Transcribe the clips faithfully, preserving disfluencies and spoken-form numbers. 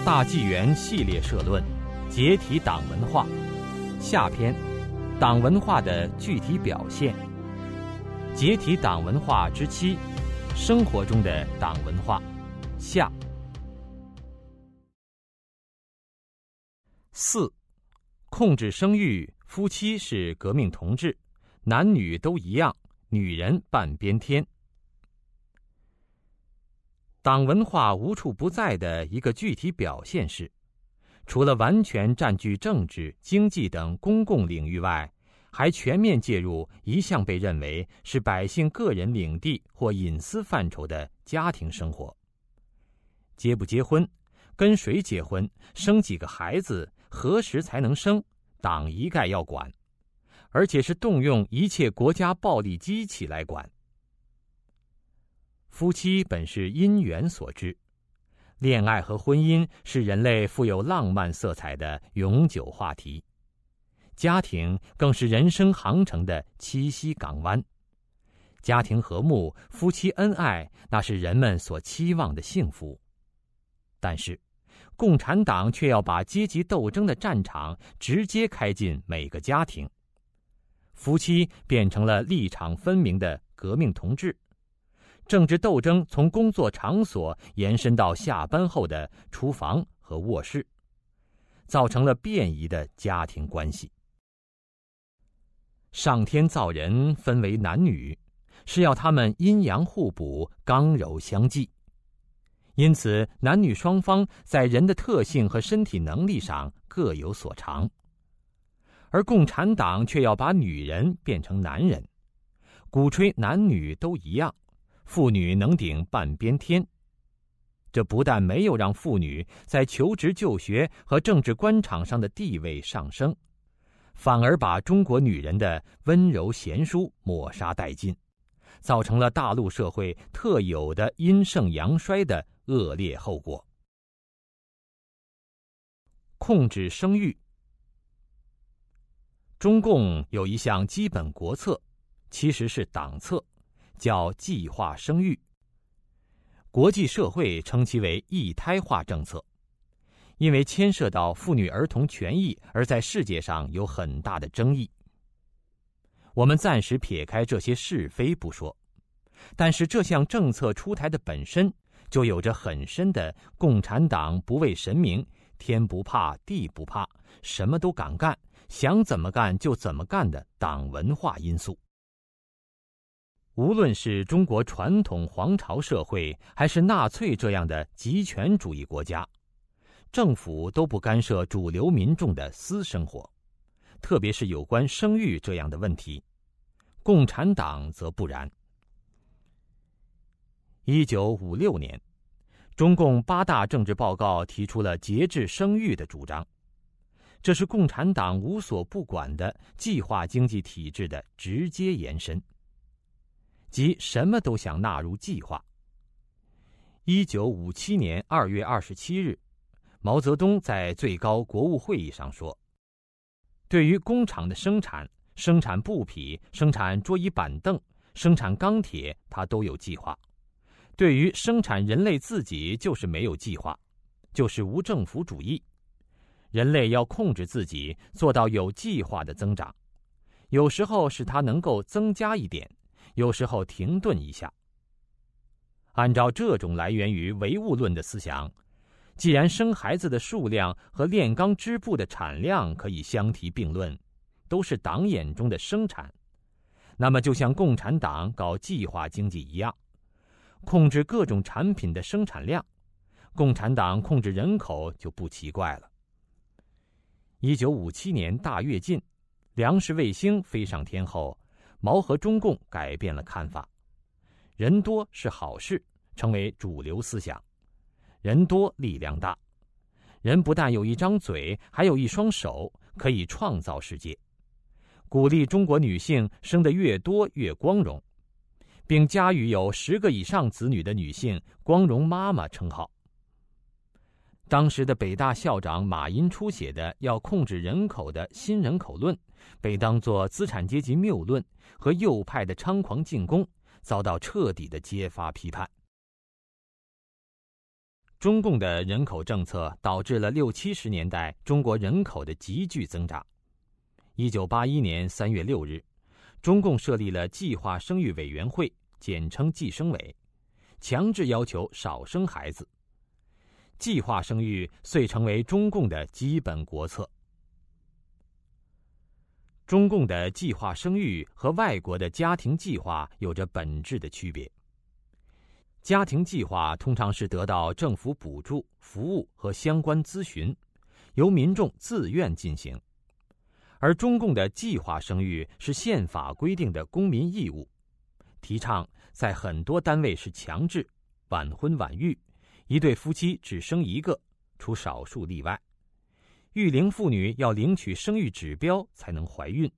大纪元系列社论，解体党文化。下篇，党文化的具体表现。解体党文化之七，生活中的党文化。下。四，控制生育，夫妻是革命同志，男女都一样，女人半边天。党文化无处不在的一个具体表现是，除了完全占据政治、经济等公共领域外，还全面介入一向被认为是百姓个人领地或隐私范畴的家庭生活。结不结婚，跟谁结婚，生几个孩子，何时才能生，党一概要管，而且是动用一切国家暴力机器来管。夫妻本是因缘所致，恋爱和婚姻是人类富有浪漫色彩的永久话题，家庭更是人生航程的栖息港湾。家庭和睦，夫妻恩爱，那是人们所期望的幸福。但是，共产党却要把阶级斗争的战场直接开进每个家庭，夫妻变成了立场分明的革命同志。政治斗争从工作场所延伸到下班后的厨房和卧室，造成了变异的家庭关系。上天造人分为男女，是要他们阴阳互补，刚柔相济。因此，男女双方在人的特性和身体能力上各有所长，而共产党却要把女人变成男人，鼓吹男女都一样，妇女能顶半边天。这不但没有让妇女在求职就学和政治官场上的地位上升，反而把中国女人的温柔贤淑抹杀殆尽，造成了大陆社会特有的阴盛阳衰的恶劣后果。控制生育。中共有一项基本国策，其实是党策，叫计划生育。国际社会称其为一胎化政策，因为牵涉到妇女儿童权益而在世界上有很大的争议。我们暂时撇开这些是非不说，但是这项政策出台的本身就有着很深的共产党不畏神明，天不怕地不怕，什么都敢干，想怎么干就怎么干的党文化因素。无论是中国传统皇朝社会，还是纳粹这样的极权主义国家，政府都不干涉主流民众的私生活，特别是有关生育这样的问题。共产党则不然。一九五六年，中共八大政治报告提出了节制生育的主张，这是共产党无所不管的计划经济体制的直接延伸，即什么都想纳入计划。一九五七年二月二十七日，毛泽东在最高国务会议上说，对于工厂的生产、生产布匹、生产桌椅板凳、生产钢铁，他都有计划。对于生产人类自己就是没有计划，就是无政府主义。人类要控制自己，做到有计划的增长，有时候使它能够增加一点，有时候停顿一下。按照这种来源于唯物论的思想，既然生孩子的数量和炼钢织布的产量可以相提并论，都是党眼中的生产，那么就像共产党搞计划经济一样，控制各种产品的生产量，共产党控制人口就不奇怪了。一九五七年大跃进，粮食卫星飞上天后，毛和中共改变了看法，人多是好事，成为主流思想。人多力量大，人不但有一张嘴，还有一双手，可以创造世界。鼓励中国女性生得越多越光荣，并加予有十个以上子女的女性光荣妈妈称号。当时的北大校长马寅初写的要控制人口的新人口论，被当作资产阶级谬论和右派的猖狂进攻，遭到彻底的揭发批判。 中共的人口政策导致了六七十年代中国人口的急剧增长。一九八一年三月六日，中共设立了计划生育委员会，简称计生委，强制要求少生孩子。计划生育遂成为中共的基本国策。中共的计划生育和外国的家庭计划有着本质的区别。家庭计划通常是得到政府补助、服务和相关咨询，由民众自愿进行；而中共的计划生育是宪法规定的公民义务，提倡在很多单位是强制、晚婚晚育，一对夫妻只生一个，除少数例外。育龄妇女要领取生育指标才能怀孕。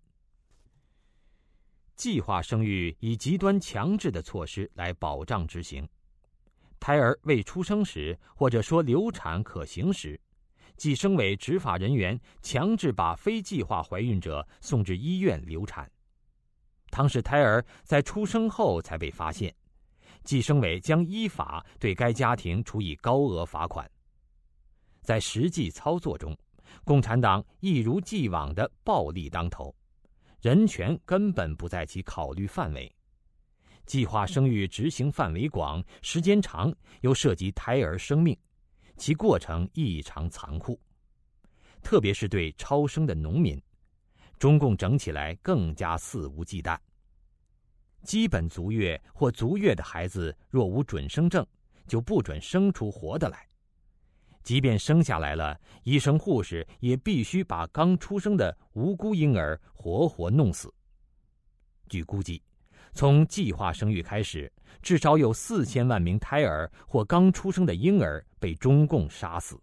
计划生育以极端强制的措施来保障执行。胎儿未出生时，或者说流产可行时，计生委执法人员强制把非计划怀孕者送至医院流产。倘使胎儿在出生后才被发现，计生委将依法对该家庭处以高额罚款。在实际操作中，共产党一如既往的暴力当头，人权根本不在其考虑范围。计划生育执行范围广，时间长，又涉及胎儿生命，其过程异常残酷。特别是对超生的农民，中共整起来更加肆无忌惮。基本足月或足月的孩子若无准生证，就不准生出活的来。即便生下来了，医生护士也必须把刚出生的无辜婴儿活活弄死。据估计，从计划生育开始，至少有四千万名胎儿或刚出生的婴儿被中共杀死。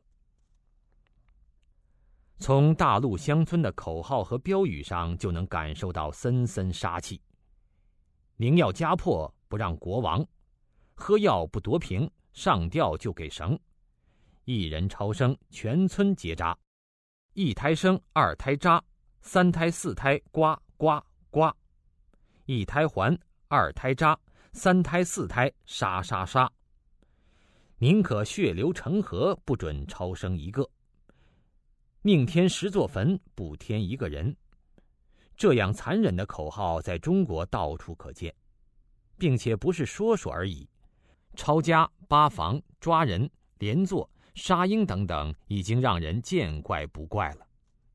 从大陆乡村的口号和标语上就能感受到森森杀气。宁要家破，不让国亡；喝药不夺瓶，上吊就给绳。一人超生，全村结扎；一胎生，二胎扎；三胎四胎呱呱呱；一胎还，二胎扎；三胎四胎杀杀杀。宁可血流成河，不准超生一个；宁添十座坟，不添一个人。这样残忍的口号在中国到处可见，并且不是说说而已。抄家、扒房、抓人、连坐、杀婴等等，已经让人见怪不怪了。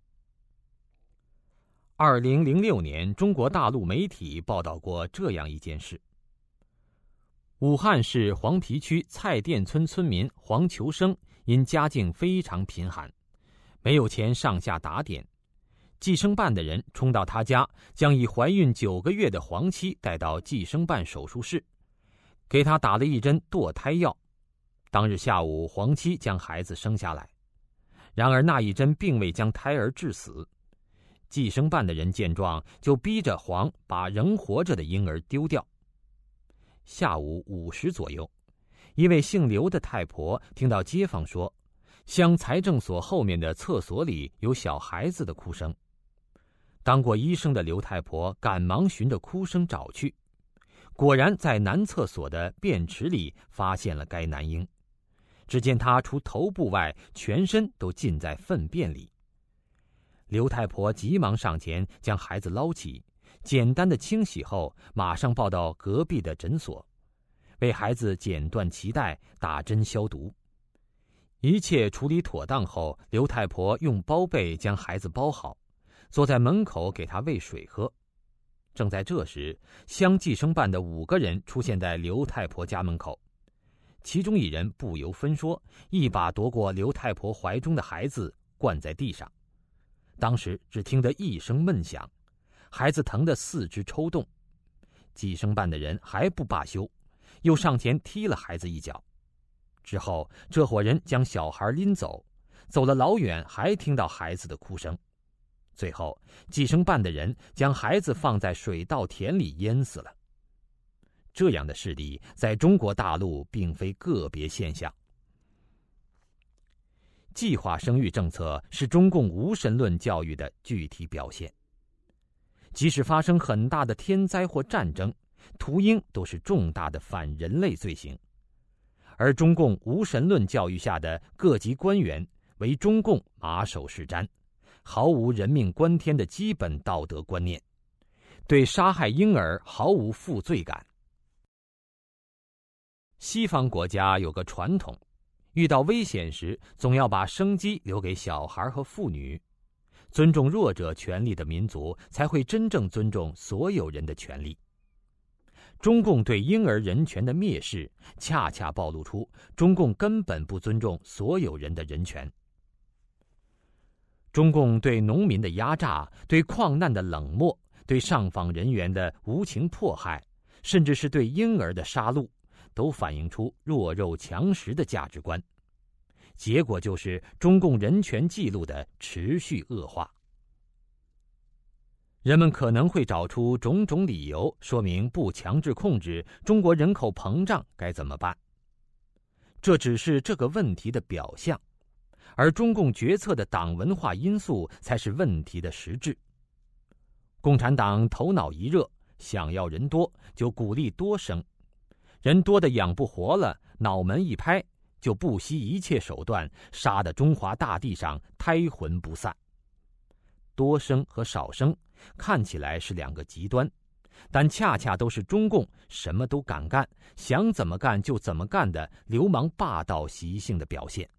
二零零六年，中国大陆媒体报道过这样一件事：武汉市黄陂区蔡甸村村民黄求生因家境非常贫寒，没有钱上下打点，计生办的人冲到他家，将已怀孕九个月的黄妻带到计生办手术室，给他打了一针堕胎药。当日下午，黄妻将孩子生下来，然而那一针并未将胎儿致死。计生办的人见状，就逼着黄把仍活着的婴儿丢掉。下午五时左右，一位姓刘的太婆听到街坊说，乡财政所后面的厕所里有小孩子的哭声。当过医生的刘太婆赶忙循着哭声找去，果然在男厕所的便池里发现了该男婴。只见他除头部外，全身都浸在粪便里。刘太婆急忙上前将孩子捞起，简单的清洗后，马上抱到隔壁的诊所，为孩子剪断脐带，打针消毒。一切处理妥当后，刘太婆用包被将孩子包好，坐在门口给他喂水喝。正在这时，乡计生办的五个人出现在刘太婆家门口，其中一人不由分说，一把夺过刘太婆怀中的孩子，灌在地上。当时只听得一声闷响，孩子疼得四肢抽动。计生办的人还不罢休，又上前踢了孩子一脚。之后，这伙人将小孩拎走，走了老远，还听到孩子的哭声。最后，计生办的人将孩子放在水稻田里淹死了。这样的事例在中国大陆并非个别现象。计划生育政策是中共无神论教育的具体表现。即使发生很大的天灾或战争，屠婴都是重大的反人类罪行。 而中共无神论教育下的各级官员为中共马首是瞻，毫无人命关天的基本道德观念，对杀害婴儿毫无负罪感。西方国家有个传统，遇到危险时总要把生机留给小孩和妇女，尊重弱者权利的民族才会真正尊重所有人的权利。中共对婴儿人权的蔑视，恰恰暴露出中共根本不尊重所有人的人权。中共对农民的压榨，对矿难的冷漠，对上访人员的无情迫害，甚至是对婴儿的杀戮，都反映出弱肉强食的价值观。结果就是中共人权记录的持续恶化。人们可能会找出种种理由，说明不强制控制中国人口膨胀该怎么办。这只是这个问题的表象，而中共决策的党文化因素才是问题的实质。共产党头脑一热，想要人多，就鼓励多生，人多的养不活了，脑门一拍，就不惜一切手段，杀得中华大地上胎魂不散。多生和少生看起来是两个极端，但恰恰都是中共什么都敢干，想怎么干就怎么干的流氓霸道习性的表现。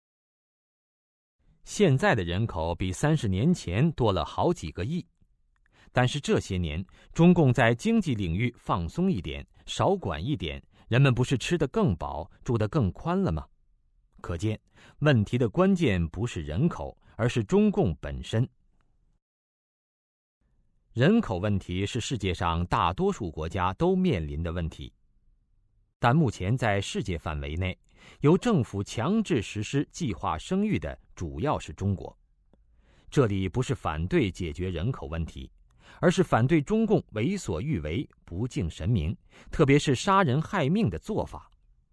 现在的人口比三十年前多了好几个亿，但是这些年中共在经济领域放松一点，少管一点，人们不是吃得更饱，住得更宽了吗？可见问题的关键不是人口，而是中共本身。人口问题是世界上大多数国家都面临的问题，但目前在世界范围内，由政府强制实施计划生育的主要是中国。这里不是反对解决人口问题，而是反对中共为所欲为、不敬神明，特别是杀人害命的做法。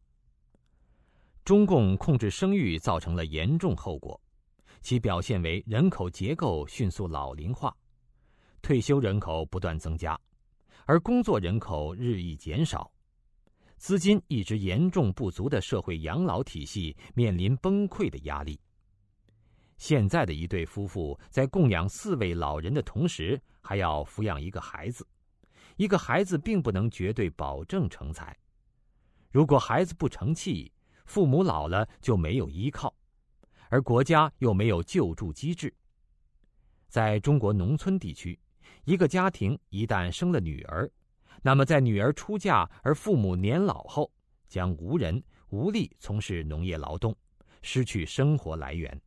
中共控制生育造成了严重后果，其表现为人口结构迅速老龄化，退休人口不断增加，而工作人口日益减少，资金一直严重不足的社会养老体系面临崩溃的压力。现在的一对夫妇在供养四位老人的同时，还要抚养一个孩子，一个孩子并不能绝对保证成才。如果孩子不成器，父母老了就没有依靠，而国家又没有救助机制。在中国农村地区，一个家庭一旦生了女儿，那么在女儿出嫁而父母年老后，将无人无力从事农业劳动，失去生活来源。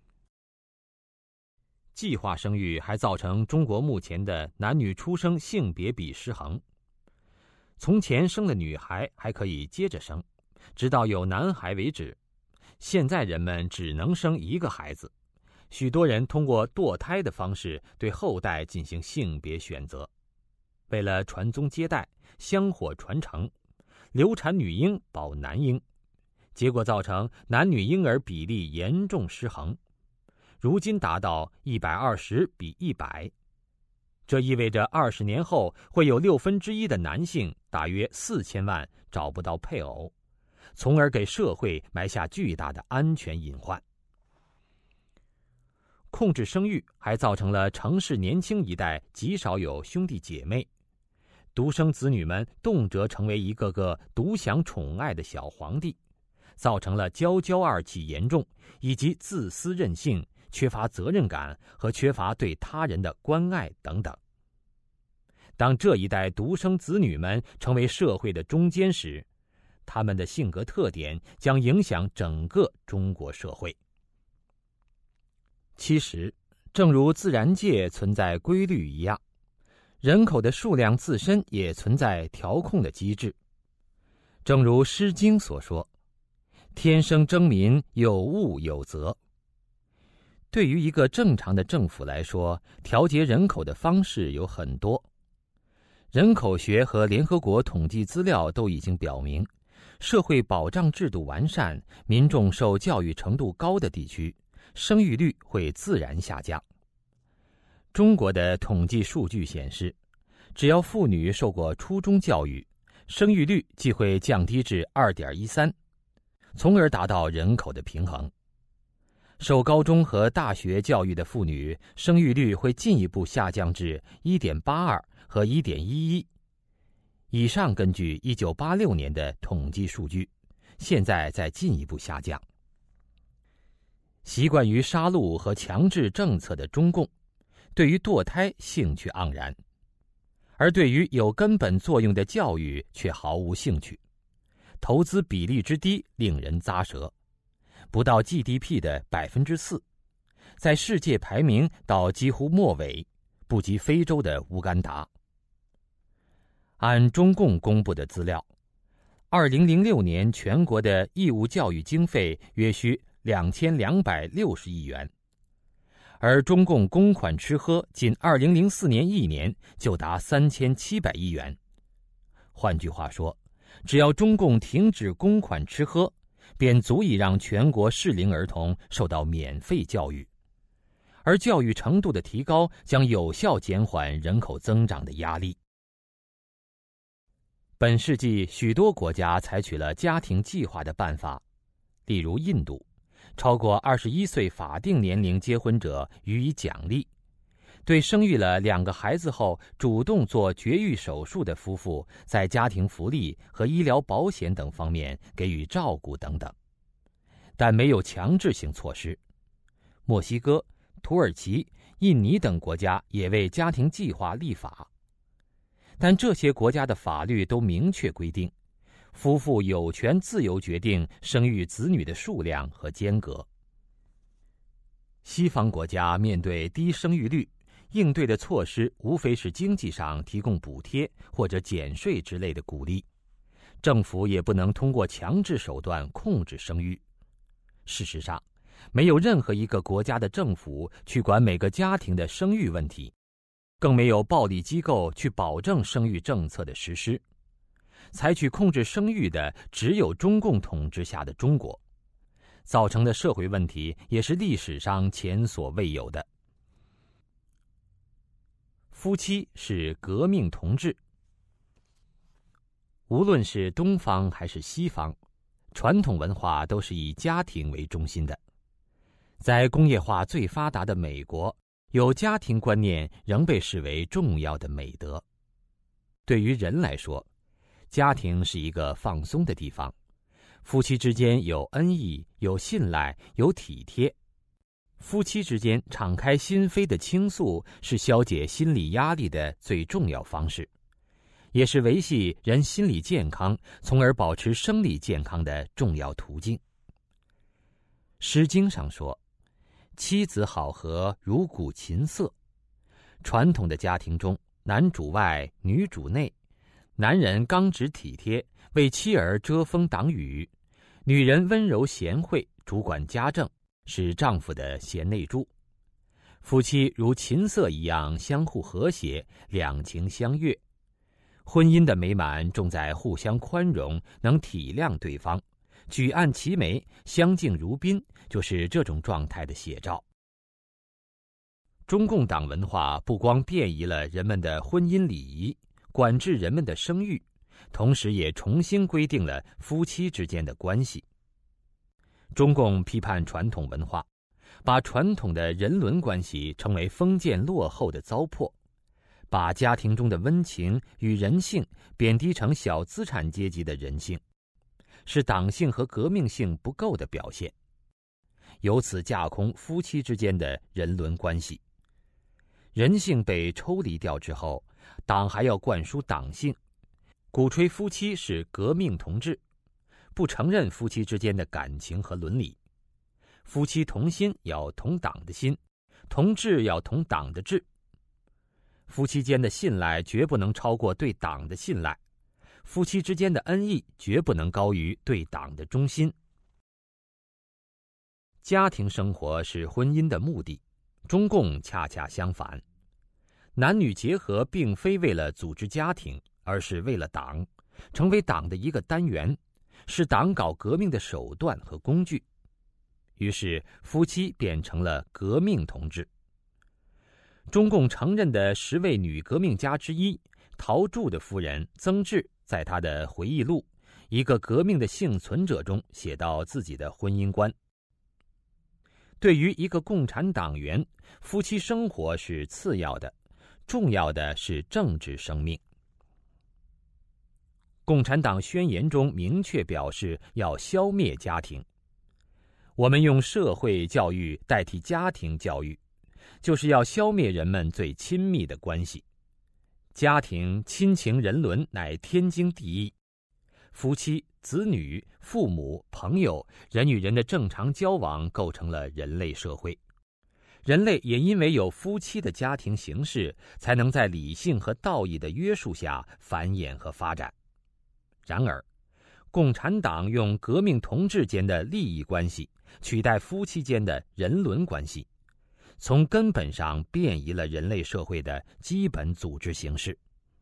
计划生育还造成中国目前的男女出生性别比失衡。从前生了女孩还可以接着生，直到有男孩为止，现在人们只能生一个孩子。许多人通过堕胎的方式对后代进行性别选择，为了传宗接代、香火传承，流产女婴保男婴，结果造成男女婴儿比例严重失衡，如今达到一百二十比一百。这意味着二十年后会有六分之一的男性，大约四千万找不到配偶，从而给社会埋下巨大的安全隐患。控制生育还造成了城市年轻一代极少有兄弟姐妹，独生子女们动辄成为一个个独享宠爱的小皇帝，造成了娇娇二气严重，以及自私任性、缺乏责任感和缺乏对他人的关爱等等。当这一代独生子女们成为社会的中坚时，他们的性格特点将影响整个中国社会。其实，正如自然界存在规律一样，人口的数量自身也存在调控的机制。正如《诗经》所说：“天生征民，有物有则。”对于一个正常的政府来说，调节人口的方式有很多。人口学和联合国统计资料都已经表明，社会保障制度完善、民众受教育程度高的地区，生育率会自然下降。中国的统计数据显示，只要妇女受过初中教育，生育率即会降低至 二点一三， 从而达到人口的平衡。受高中和大学教育的妇女生育率会进一步下降至 一点八二 和 一点一一。以上根据一九八六年的统计数据，现在在进一步下降。习惯于杀戮和强制政策的中共，对于堕胎兴趣盎然，而对于有根本作用的教育却毫无兴趣，投资比例之低令人咂舌，不到 G D P 的 百分之四， 在世界排名到几乎末尾，不及非洲的乌干达。按中共公布的资料，二零零六年全国的义务教育经费约需两千两百六十亿元，而中共公款吃喝仅二零零四年一年就达三千七百亿元。换句话说，只要中共停止公款吃喝，便足以让全国适龄儿童受到免费教育，而教育程度的提高将有效减缓人口增长的压力。本世纪许多国家采取了家庭计划的办法，例如印度，超过二十一岁法定年龄结婚者予以奖励，对生育了两个孩子后主动做绝育手术的夫妇，在家庭福利和医疗保险等方面给予照顾等等，但没有强制性措施。墨西哥、土耳其、印尼等国家也为家庭计划立法，但这些国家的法律都明确规定，夫妇有权自由决定生育子女的数量和间隔。西方国家面对低生育率，应对的措施无非是经济上提供补贴或者减税之类的鼓励，政府也不能通过强制手段控制生育。事实上，没有任何一个国家的政府去管每个家庭的生育问题，更没有暴力机构去保证生育政策的实施。采取控制生育的只有中共统治下的中国，造成的社会问题也是历史上前所未有的。夫妻是革命同志。无论是东方还是西方，传统文化都是以家庭为中心的。在工业化最发达的美国，有家庭观念仍被视为重要的美德。对于人来说，家庭是一个放松的地方，夫妻之间有恩义，有信赖，有体贴。夫妻之间敞开心扉的倾诉，是消解心理压力的最重要方式，也是维系人心理健康，从而保持生理健康的重要途径。《诗经》上说，妻子好合，如鼓琴瑟。传统的家庭中，男主外，女主内，男人刚直体贴，为妻儿遮风挡雨；女人温柔贤惠，主管家政，是丈夫的贤内助。夫妻如琴瑟一样相互和谐，两情相悦。婚姻的美满重在互相宽容，能体谅对方，举案齐眉，相敬如宾，就是这种状态的写照。中共党文化不光变异了人们的婚姻礼仪，管制人们的生育，同时也重新规定了夫妻之间的关系。中共批判传统文化，把传统的人伦关系称为封建落后的糟粕，把家庭中的温情与人性贬低成小资产阶级的人性，是党性和革命性不够的表现，由此架空夫妻之间的人伦关系。人性被抽离掉之后，党还要灌输党性，鼓吹夫妻是革命同志，不承认夫妻之间的感情和伦理。夫妻同心要同党的心，同志要同党的志。夫妻间的信赖绝不能超过对党的信赖，夫妻之间的恩义绝不能高于对党的忠心。家庭生活是婚姻的目的，中共恰恰相反。男女结合并非为了组织家庭，而是为了党，成为党的一个单元，是党搞革命的手段和工具。于是夫妻变成了革命同志。中共承认的十位女革命家之一陶铸的夫人曾志，在她的回忆录《 一个革命的幸存者中写到自己的婚姻观。对于一个共产党员，夫妻生活是次要的，重要的是政治生命。共产党宣言中明确表示要消灭家庭。我们用社会教育代替家庭教育，就是要消灭人们最亲密的关系。家庭亲情人伦乃天经地义，夫妻、子女、父母、朋友，人与人的正常交往构成了人类社会。人类也因为有夫妻的家庭形式，才能在理性和道义的约束下繁衍和发展。然而，共产党用革命同志间的利益关系取代夫妻间的人伦关系，从根本上变异了人类社会的基本组织形式。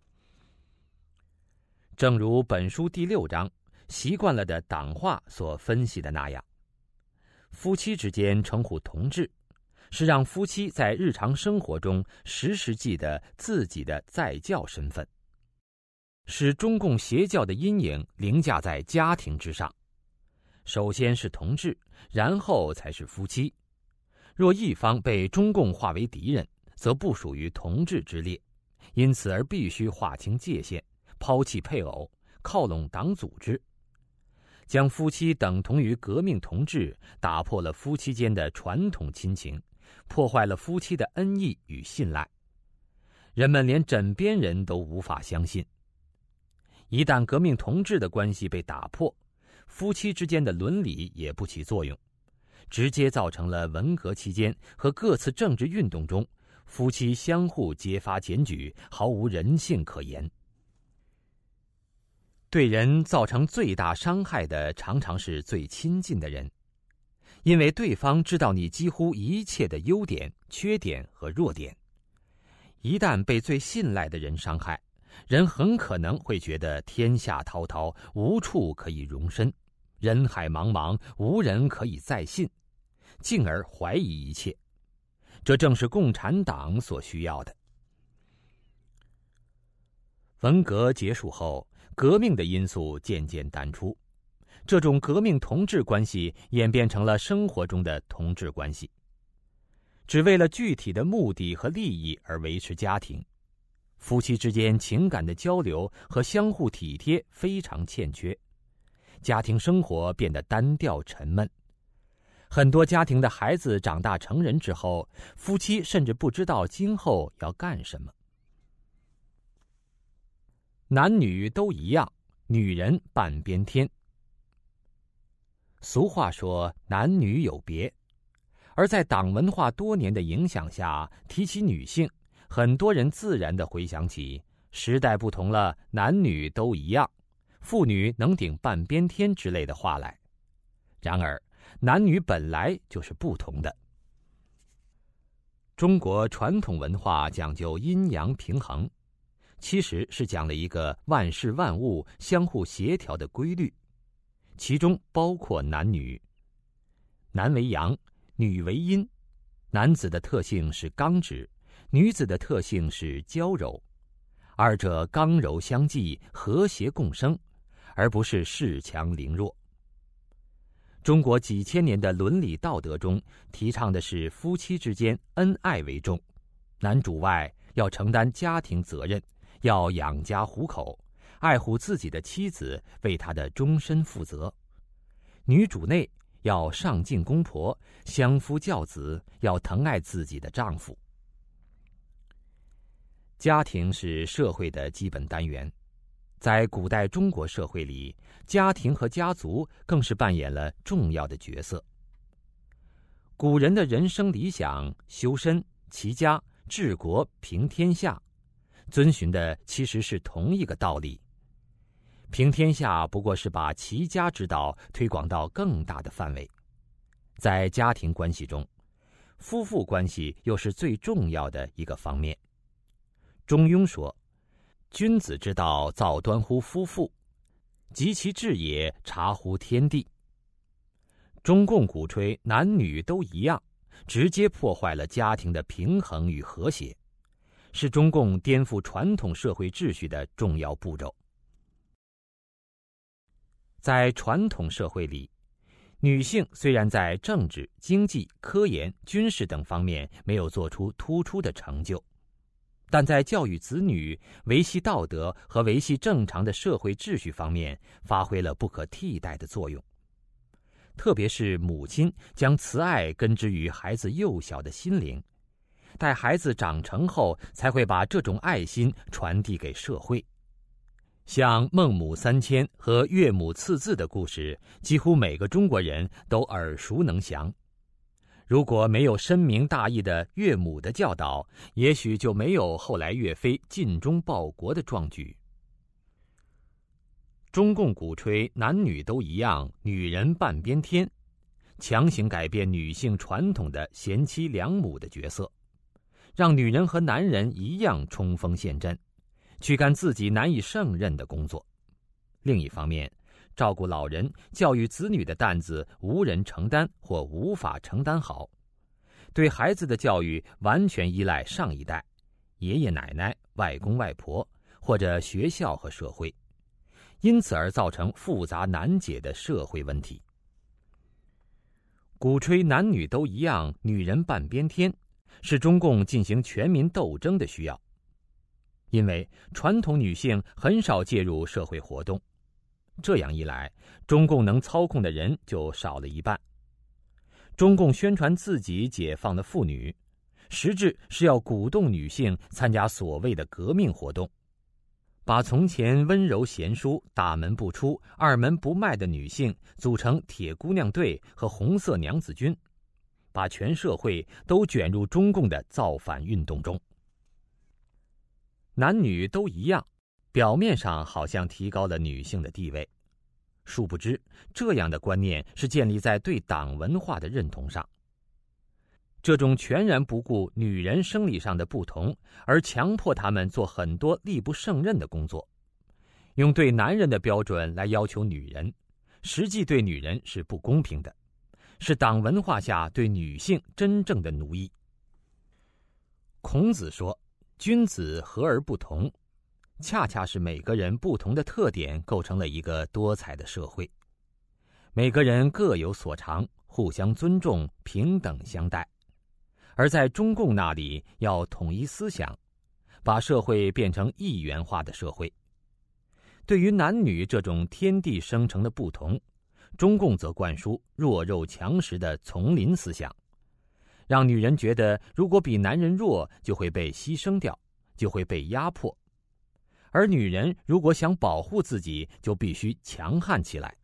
正如本书第六章习惯了的党话所分析的那样，夫妻之间称呼同志，是让夫妻在日常生活中时时记得自己的在教身份，使中共邪教的阴影凌驾在家庭之上。首先是同志，然后才是夫妻。若一方被中共划为敌人，则不属于同志之列，因此而必须划清界限，抛弃配偶，靠拢党组织。将夫妻等同于革命同志，打破了夫妻间的传统亲情，破坏了夫妻的恩义与信赖。人们连枕边人都无法相信。一旦革命同志的关系被打破，夫妻之间的伦理也不起作用，直接造成了文革期间和各次政治运动中夫妻相互揭发检举，毫无人性可言。对人造成最大伤害的常常是最亲近的人，因为对方知道你几乎一切的优点、缺点和弱点。一旦被最信赖的人伤害，人很可能会觉得天下滔滔，无处可以容身，人海茫茫，无人可以再信，进而怀疑一切。这正是共产党所需要的。文革结束后，革命的因素渐渐淡出，这种革命同志关系演变成了生活中的同志关系，只为了具体的目的和利益而维持家庭。夫妻之间情感的交流和相互体贴非常欠缺，家庭生活变得单调沉闷。很多家庭的孩子长大成人之后，夫妻甚至不知道今后要干什么。男女都一样，女人半边天。俗话说男女有别，而在党文化多年的影响下，提起女性，很多人自然地回想起时代不同了，男女都一样，妇女能顶半边天之类的话来。然而男女本来就是不同的。中国传统文化讲究阴阳平衡，其实是讲了一个万事万物相互协调的规律，其中包括男女。男为阳，女为阴，男子的特性是刚直，女子的特性是娇柔，二者刚柔相济，和谐共生，而不是恃强凌弱。中国几千年的伦理道德中，提倡的是夫妻之间恩爱为重，男主外要承担家庭责任，要养家糊口，爱护自己的妻子，为她的终身负责；女主内要上敬公婆，相夫教子，要疼爱自己的丈夫。家庭是社会的基本单元，在古代中国社会里，家庭和家族更是扮演了重要的角色。古人的人生理想，修身、齐家、治国、平天下，遵循的其实是同一个道理。平天下不过是把齐家之道推广到更大的范围。在家庭关系中，夫妇关系又是最重要的一个方面。中庸说：“君子之道，造端乎夫妇，及其治也，察乎天地。”中共鼓吹男女都一样，直接破坏了家庭的平衡与和谐，是中共颠覆传统社会秩序的重要步骤。 在传统社会里，女性虽然在政治、经济、科研、军事等方面没有做出突出的成就，但在教育子女、维系道德和维系正常的社会秩序方面发挥了不可替代的作用。特别是母亲将慈爱根植于孩子幼小的心灵，待孩子长成后才会把这种爱心传递给社会。像孟母三迁和岳母刺字的故事，几乎每个中国人都耳熟能详。如果没有深明大义的岳母的教导，也许就没有后来岳飞尽忠报国的壮举。中共鼓吹男女都一样，女人半边天，强行改变女性传统的贤妻良母的角色，让女人和男人一样冲锋陷阵，去干自己难以胜任的工作。另一方面，照顾老人、教育子女的担子无人承担或无法承担好，对孩子的教育完全依赖上一代，爷爷奶奶、外公外婆或者学校和社会，因此而造成复杂难解的社会问题。鼓吹男女都一样，女人半边天，是中共进行全民斗争的需要。因为传统女性很少介入社会活动，这样一来，中共能操控的人就少了一半。中共宣传自己解放了妇女，实质是要鼓动女性参加所谓的革命活动，把从前温柔贤淑、大门不出、二门不迈的女性组成铁姑娘队和红色娘子军，把全社会都卷入中共的造反运动中。男女都一样，表面上好像提高了女性的地位，殊不知这样的观念是建立在对党文化的认同上。这种全然不顾女人生理上的不同，而强迫她们做很多力不胜任的工作，用对男人的标准来要求女人，实际对女人是不公平的，是党文化下对女性真正的奴役。孔子说，君子和而不同，恰恰是每个人不同的特点构成了一个多彩的社会。每个人各有所长，互相尊重，平等相待。而在中共那里，要统一思想，把社会变成一元化的社会。对于男女这种天地生成的不同，中共则灌输弱肉强食的丛林思想，让女人觉得如果比男人弱，就会被牺牲掉，就会被压迫。而女人如果想保护自己，就必须强悍起来。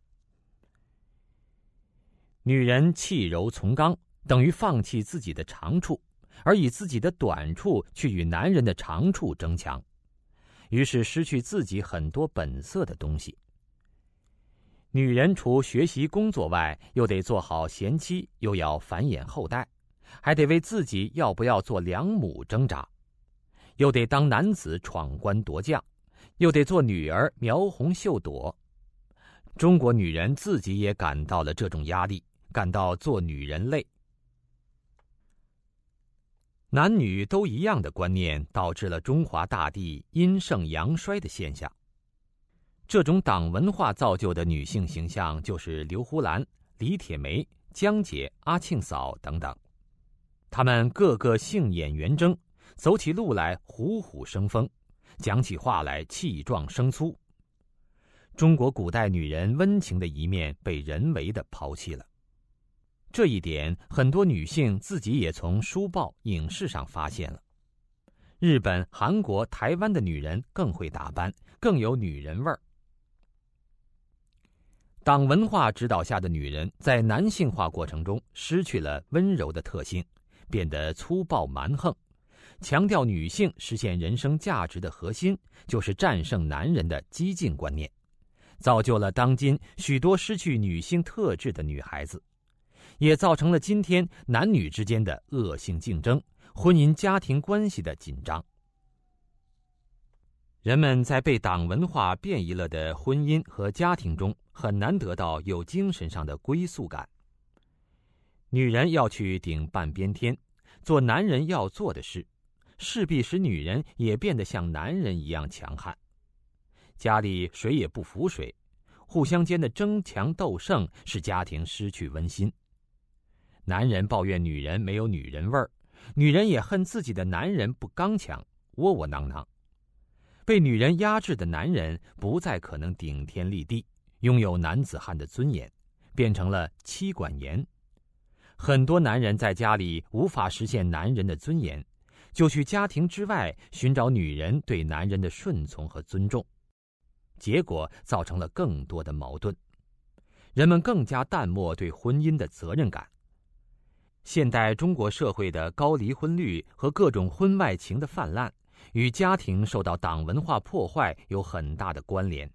女人弃柔从刚，等于放弃自己的长处，而以自己的短处去与男人的长处争强，于是失去自己很多本色的东西。女人除学习工作外，又得做好贤妻，又要繁衍后代，还得为自己要不要做良母挣扎，又得当男子闯关夺将，又得做女儿描红绣朵。中国女人自己也感到了这种压力，感到做女人累。男女都一样的观念导致了中华大地阴盛阳衰的现象。这种党文化造就的女性形象就是刘胡兰、李铁梅、江姐、阿庆嫂等等，她们个个杏眼圆睁，走起路来虎虎生风，讲起话来气壮声粗。中国古代女人温情的一面被人为地抛弃了。这一点很多女性自己也从书报、影视上发现了。日本、韩国、台湾的女人更会打扮，更有女人味儿。党文化指导下的女人在男性化过程中失去了温柔的特性，变得粗暴蛮横，强调女性实现人生价值的核心就是战胜男人的激进观念，造就了当今许多失去女性特质的女孩子，也造成了今天男女之间的恶性竞争，婚姻家庭关系的紧张。人们在被党文化变异了的婚姻和家庭中，很难得到有精神上的归宿感。女人要去顶半边天，做男人要做的事，势必使女人也变得像男人一样强悍。家里谁也不服谁， 互相间的争强斗胜使家庭失去温馨。男人抱怨女人没有女人味儿，女人也恨自己的男人不刚强，窝窝囊囊。被女人压制的男人不再可能顶天立地，拥有男子汉的尊严，变成了妻管严。很多男人在家里无法实现男人的尊严，就去家庭之外寻找女人对男人的顺从和尊重，结果造成了更多的矛盾。人们更加淡漠对婚姻的责任感。现代中国社会的高离婚率和各种婚外情的泛滥，与家庭受到党文化破坏有很大的关联。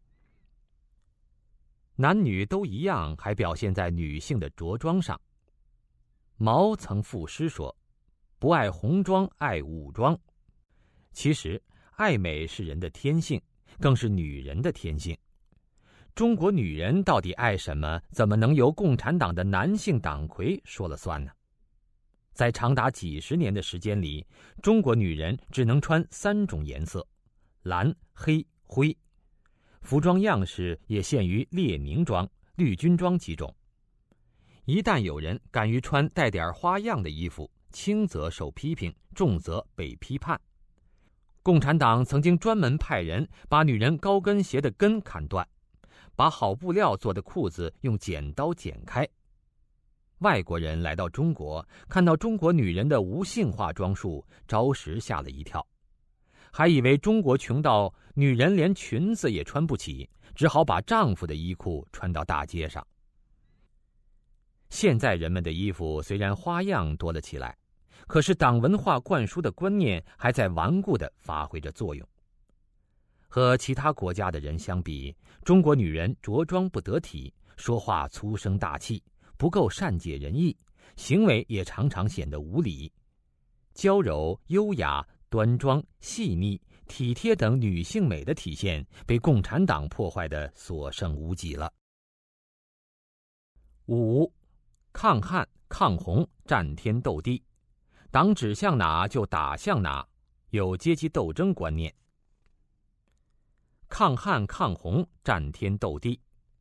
男女都一样，还表现在女性的着装上。毛曾赋诗说：“不爱红妆爱武装。”其实，爱美是人的天性，更是女人的天性。中国女人到底爱什么？怎么能由共产党的男性党魁说了算呢？在长达几十年的时间里，中国女人只能穿三种颜色：蓝、黑、灰。服装样式也限于列宁装、绿军装几种。一旦有人敢于穿带点花样的衣服，轻则受批评，重则被批判。共产党曾经专门派人把女人高跟鞋的跟砍断，把好布料做的裤子用剪刀剪开。外国人来到中国，看到中国女人的无性化装束，着实吓了一跳，还以为中国穷到女人连裙子也穿不起，只好把丈夫的衣裤穿到大街上。现在人们的衣服虽然花样多了起来，可是党文化灌输的观念还在顽固地发挥着作用。和其他国家的人相比，中国女人着装不得体，说话粗声大气，不够善解人意，行为也常常显得无礼。娇柔、优雅、端庄、细腻、体贴等女性美的体现，被共产党破坏得所剩无几了。五、抗汉抗洪，战天斗地，党指向哪就打向哪，有阶级斗争观念。抗旱抗洪，战天斗地。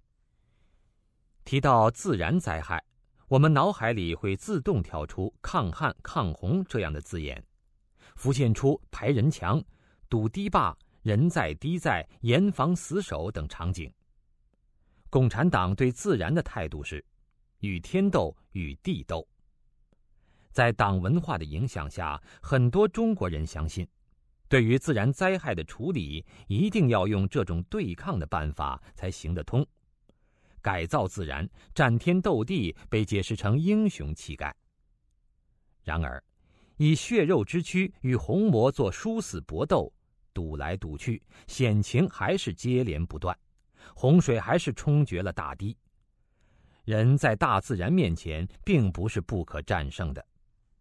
提到自然灾害，我们脑海里会自动跳出抗旱抗洪这样的字眼，浮现出排人墙、堵堤坝、人在堤在、严防死守等场景。共产党对自然的态度是与天斗，与地斗。在党文化的影响下，很多中国人相信，对于自然灾害的处理，一定要用这种对抗的办法才行得通。改造自然、战天斗地被解释成英雄气概。然而，以血肉之躯与红魔做殊死搏斗，赌来赌去，险情还是接连不断，洪水还是冲决了大堤。人在大自然面前并不是不可战胜的。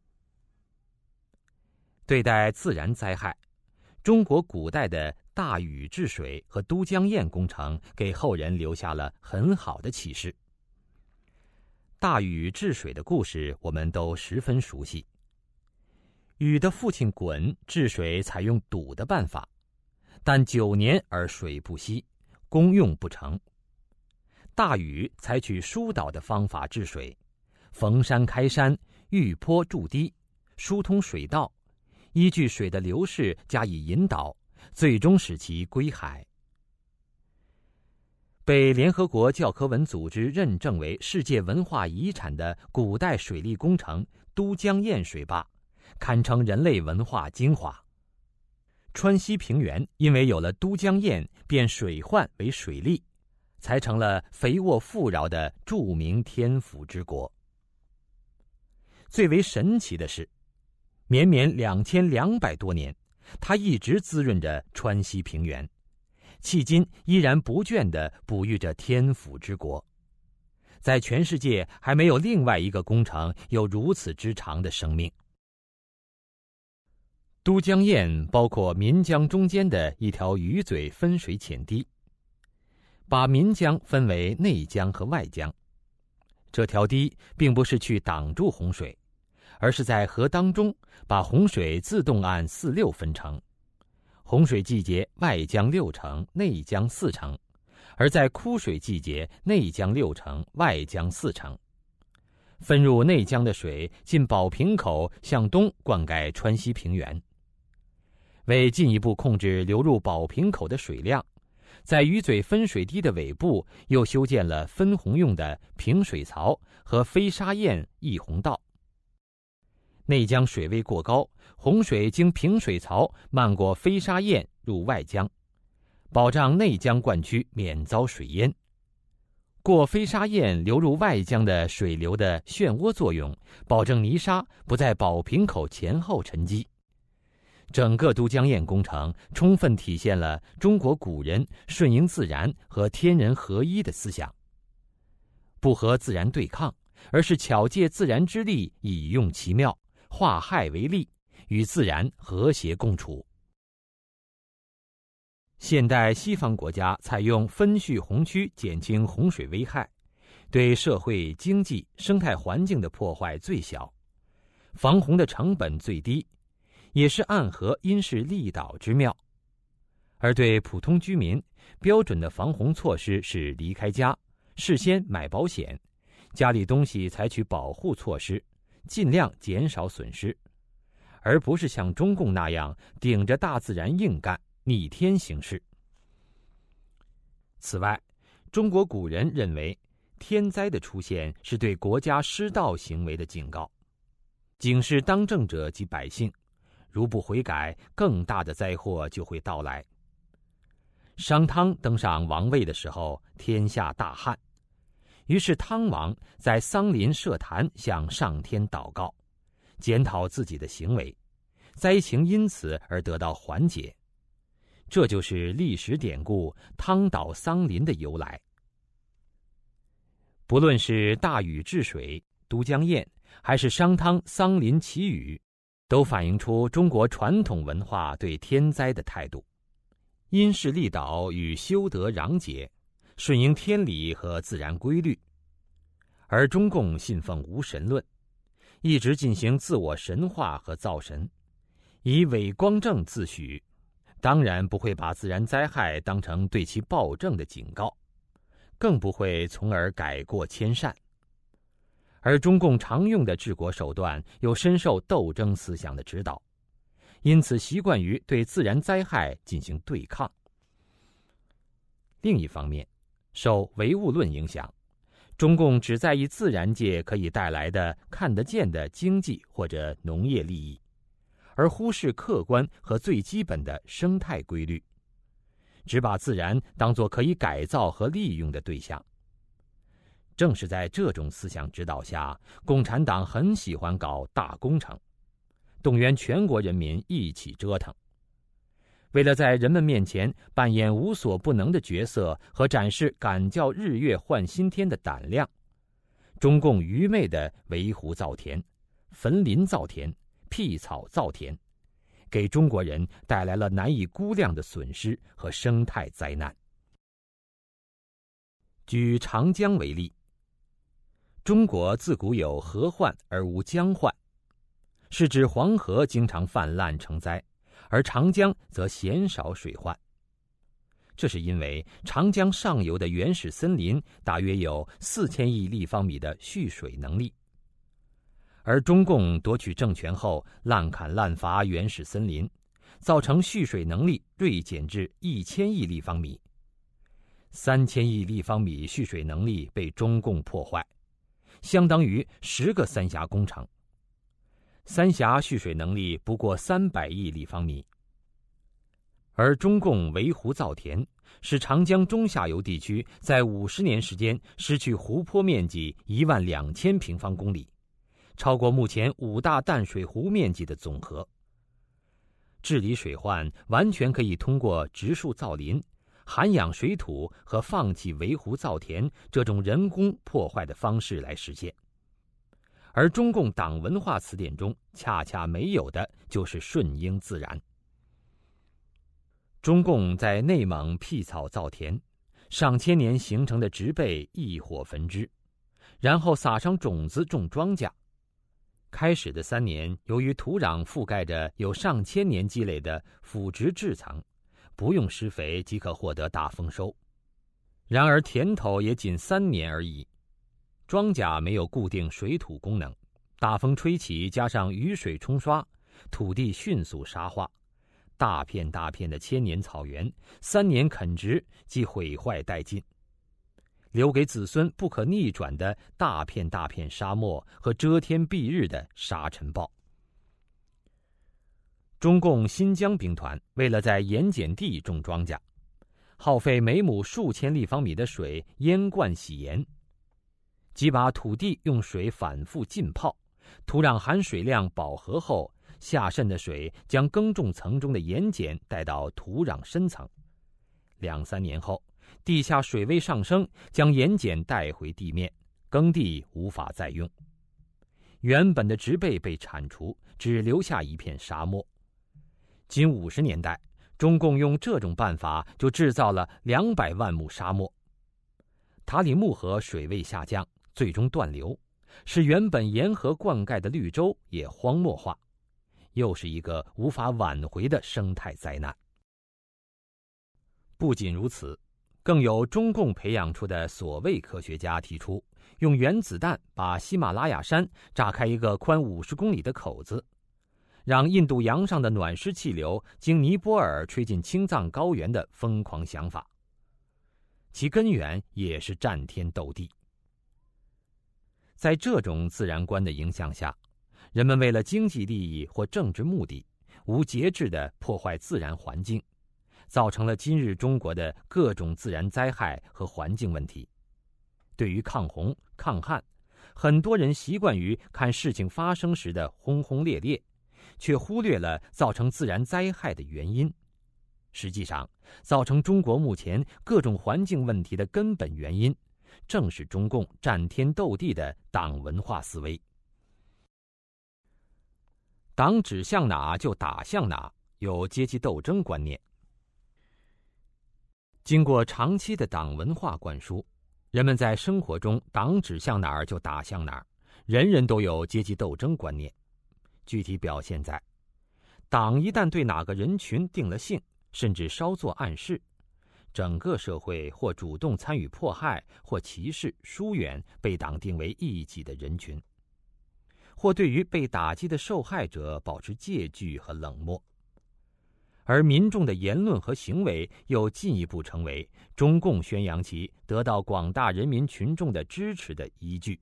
对待自然灾害，中国古代的大禹治水和都江堰工程给后人留下了很好的启示。大禹治水的故事我们都十分熟悉。禹的父亲鲧治水采用堵的办法，但九年而水不息，功用不成。大禹采取疏导的方法治水，逢山开山，遇坡筑堤，疏通水道，依据水的流势加以引导，最终使其归海。被联合国教科文组织认证为世界文化遗产的古代水利工程都江堰水坝，堪称人类文化精华。川西平原因为有了都江堰，变水患为水利，才成了肥沃富饶的著名天府之国。最为神奇的是，绵绵两千两百多年，它一直滋润着川西平原，迄今依然不倦地哺育着天府之国。在全世界还没有另外一个工程有如此之长的生命。都江堰包括岷江中间的一条鱼嘴分水浅堤，把岷江分为内江和外江。这条堤并不是去挡住洪水，而是在河当中把洪水自动按四六分成。洪水季节外江六成，内江四成， 而在枯水季节，内江六成，外江四成。分入内江的水进宝瓶口，向东灌溉川西平原。为进一步控制流入宝瓶口的水量，在鱼嘴分水堤的尾部又修建了分洪用的平水槽和飞沙堰溢洪道。内江水位过高，洪水经平水槽漫过飞沙堰入外江，保障内江灌区免遭水淹。过飞沙堰流入外江的水流的漩涡作用，保证泥沙不在宝瓶口前后沉积。整个都江堰工程充分体现了中国古人顺应自然和天人合一的思想，不和自然对抗，而是巧借自然之力，以用其妙，化害为利，与自然和谐共处。现代西方国家采用分蓄洪区减轻洪水危害，对社会经济生态环境的破坏最小，防洪的成本最低，也是暗合因势利导之妙。而对普通居民，标准的防洪措施是离开家，事先买保险，家里东西采取保护措施，尽量减少损失，而不是像中共那样顶着大自然硬干，逆天行事。此外，中国古人认为，天灾的出现是对国家失道行为的警告，警示当政者及百姓，如不悔改，更大的灾祸就会到来。商汤登上王位的时候，天下大旱，于是汤王在桑林设坛向上天祷告，检讨自己的行为，灾情因此而得到缓解。这就是历史典故汤蹈桑林的由来。不论是大禹治水、都江堰，还是商汤桑林祈雨，都反映出中国传统文化对天灾的态度：因势利导与修德攘解，顺应天理和自然规律。而中共信奉无神论，一直进行自我神化和造神，以伪光正自诩，当然不会把自然灾害当成对其暴政的警告，更不会从而改过迁善。而中共常用的治国手段又深受斗争思想的指导，因此习惯于对自然灾害进行对抗。另一方面，受唯物论影响，中共只在意自然界可以带来的看得见的经济或者农业利益，而忽视客观和最基本的生态规律，只把自然当作可以改造和利用的对象。正是在这种思想指导下，共产党很喜欢搞大工程，动员全国人民一起折腾。为了在人们面前扮演无所不能的角色和展示敢叫日月换新天的胆量，中共愚昧地围湖造田、焚林造田、辟草造田，给中国人带来了难以估量的损失和生态灾难。举长江为例，中国自古有河患而无江患，是指黄河经常泛滥成灾，而长江则鲜少水患。这是因为长江上游的原始森林大约有四千亿立方米的蓄水能力，而中共夺取政权后滥砍滥伐原始森林，造成蓄水能力锐减至一千亿立方米。三千亿立方米蓄水能力被中共破坏，相当于十个三峡工程。三峡蓄水能力不过三百亿立方米，而中共围湖造田，使长江中下游地区在五十年时间失去湖泊面积一万两千平方公里，超过目前五大淡水湖面积的总和。治理水患完全可以通过植树造林、涵养水土和放弃围湖造田这种人工破坏的方式来实现。而中共党文化词典中恰恰没有的就是顺应自然。中共在内蒙辟草造田，上千年形成的植被一火焚之，然后撒上种子种庄稼。开始的三年，由于土壤覆盖着有上千年积累的腐殖质层，不用施肥即可获得大丰收。 然而田头也仅三年而已，庄稼没有固定水土功能，大风吹起，加上雨水冲刷，土地迅速沙化，大片大片的千年草原，三年垦植即毁坏殆尽，留给子孙不可逆转的大片大片沙漠和遮天蔽日的沙尘暴。中共新疆兵团为了在盐碱地种庄稼，耗费每亩数千立方米的水淹灌洗盐，即把土地用水反复浸泡，土壤含水量饱和后，下渗的水将耕种层中的盐碱带到土壤深层，两三年后，地下水位上升，将盐碱带回地面，耕地无法再用，原本的植被被铲除，只留下一片沙漠。仅五十年代，中共用这种办法就制造了两百万亩沙漠。塔里木河水位下降，最终断流，使原本沿河灌溉的绿洲也荒漠化，又是一个无法挽回的生态灾难。不仅如此，更有中共培养出的所谓科学家提出，用原子弹把喜马拉雅山炸开一个宽五十公里的口子，让印度洋上的暖湿气流经尼泊尔吹进青藏高原的疯狂想法，其根源也是战天斗地。在这种自然观的影响下，人们为了经济利益或政治目的，无节制地破坏自然环境，造成了今日中国的各种自然灾害和环境问题。对于抗洪、抗旱，很多人习惯于看事情发生时的轰轰烈烈，却忽略了造成自然灾害的原因。实际上，造成中国目前各种环境问题的根本原因，正是中共战天斗地的党文化思维。党指向哪就打向哪，有阶级斗争观念。经过长期的党文化灌输，人们在生活中党指向哪儿就打向哪儿，人人都有阶级斗争观念。具体表现在，党一旦对哪个人群定了性，甚至稍作暗示，整个社会或主动参与迫害，或歧视、疏远被党定为异己的人群，或对于被打击的受害者保持戒惧和冷漠。而民众的言论和行为又进一步成为中共宣扬其得到广大人民群众的支持的依据。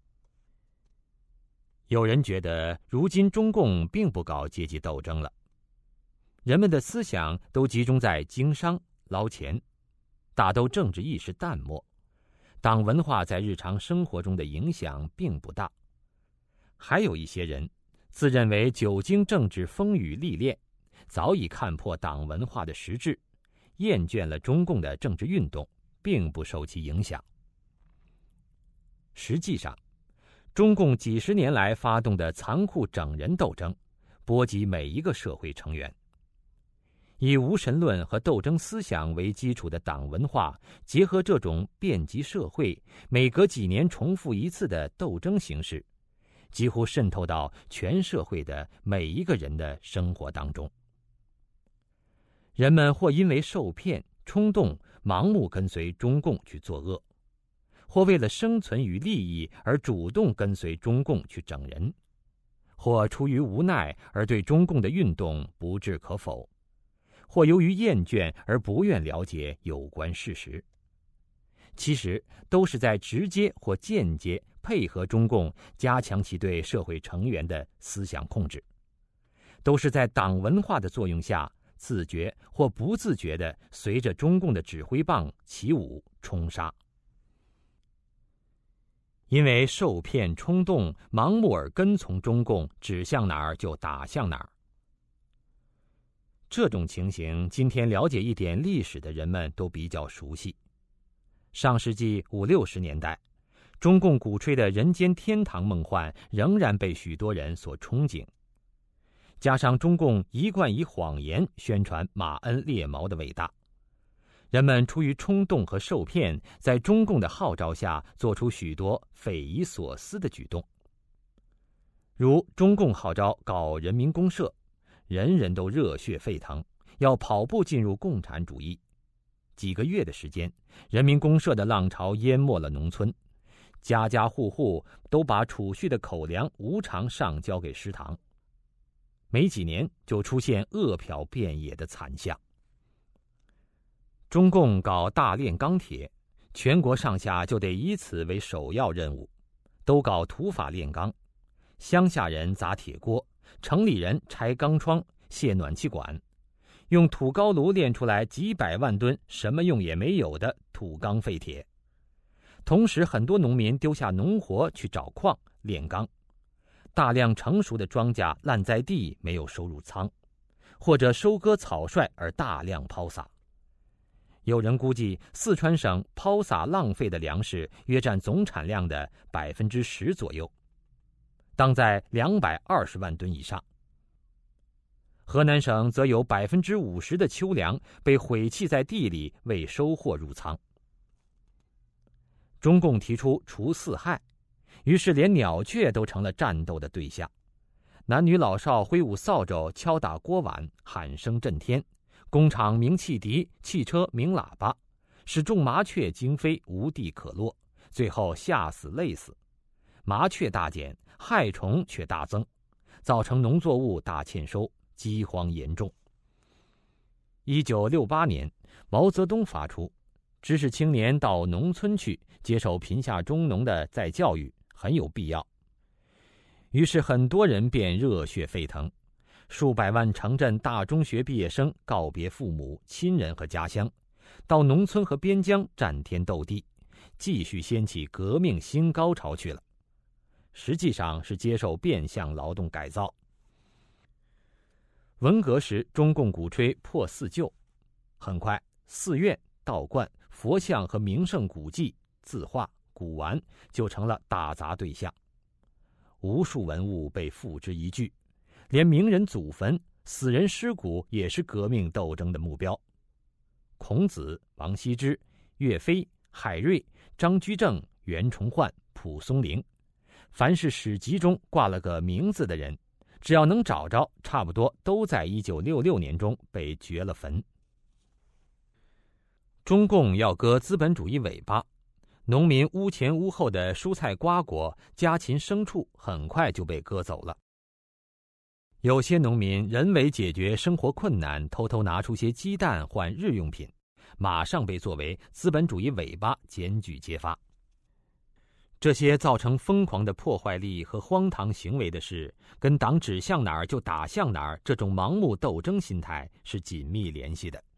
有人觉得，如今中共并不搞阶级斗争了，人们的思想都集中在经商、捞钱，大都政治意识淡漠，党文化在日常生活中的影响并不大。还有一些人自认为久经政治风雨历练，早已看破党文化的实质，厌倦了中共的政治运动，并不受其影响。实际上，中共几十年来发动的残酷整人斗争，波及每一个社会成员。以无神论和斗争思想为基础的党文化，结合这种遍及社会、每隔几年重复一次的斗争形式，几乎渗透到全社会的每一个人的生活当中。人们或因为受骗、冲动、盲目跟随中共去作恶，或为了生存与利益而主动跟随中共去整人，或出于无奈而对中共的运动不置可否，或由于厌倦而不愿了解有关事实。其实都是在直接或间接配合中共加强其对社会成员的思想控制，都是在党文化的作用下，自觉或不自觉地随着中共的指挥棒起舞冲杀。因为受骗、冲动、盲目而跟从中共，指向哪儿就打向哪儿。这种情形，今天了解一点历史的人们都比较熟悉。上世纪五六十年代，中共鼓吹的人间天堂梦幻仍然被许多人所憧憬。加上中共一贯以谎言宣传马恩列毛的伟大，人们出于冲动和受骗，在中共的号召下做出许多匪夷所思的举动。如中共号召搞人民公社，人人都热血沸腾，要跑步进入共产主义。 几个月的时间，人民公社的浪潮淹没了农村，家家户户都把储蓄的口粮无偿上交给食堂。没几年就出现饿殍遍野的惨象。中共搞大炼钢铁，全国上下就得以此为首要任务，都搞土法炼钢，乡下人砸铁锅，城里人拆钢窗、卸暖气管，用土高炉炼出来几百万吨什么用也没有的土钢废铁。同时，很多农民丢下农活去找矿炼钢，大量成熟的庄稼烂在地，没有收入仓，或者收割草率而大量抛洒。有人估计，四川省抛洒浪费的粮食约占总产量的百分之十左右，当在两百二十万吨以上。河南省则有百分之五十的秋粮被毁弃在地里，未收获入仓。中共提出除四害，于是连鸟雀都成了战斗的对象，男女老少挥舞扫帚，敲打锅碗，喊声震天。工厂鸣汽笛，汽车鸣喇叭，使众麻雀惊飞，无地可落，最后吓死累死。麻雀大减，害虫却大增，造成农作物大欠收，饥荒严重。一九六八年，毛泽东发出，知识青年到农村去接受贫下中农的再教育，很有必要。于是很多人便热血沸腾。数百万城镇大中学毕业生告别父母、亲人和家乡，到农村和边疆战天斗地，继续掀起革命新高潮去了。实际上是接受变相劳动改造。文革时，中共鼓吹破四旧，很快寺院、道观、佛像和名胜古迹、字画、古玩就成了打砸对象，无数文物被付之一炬。连名人祖坟、死人尸骨也是革命斗争的目标。孔子、王羲之、岳飞、海瑞、张居正、袁崇焕、蒲松龄，凡是史籍中挂了个名字的人，只要能找着，差不多都在一九六六年中被掘了坟。中共要割资本主义尾巴，农民屋前屋后的蔬菜瓜果、家禽牲畜很快就被割走了。有些农民人为解决生活困难，偷偷拿出些鸡蛋换日用品，马上被作为资本主义尾巴检举揭发。这些造成疯狂的破坏力和荒唐行为的事，跟党指向哪儿就打向哪儿这种盲目斗争心态是紧密联系的。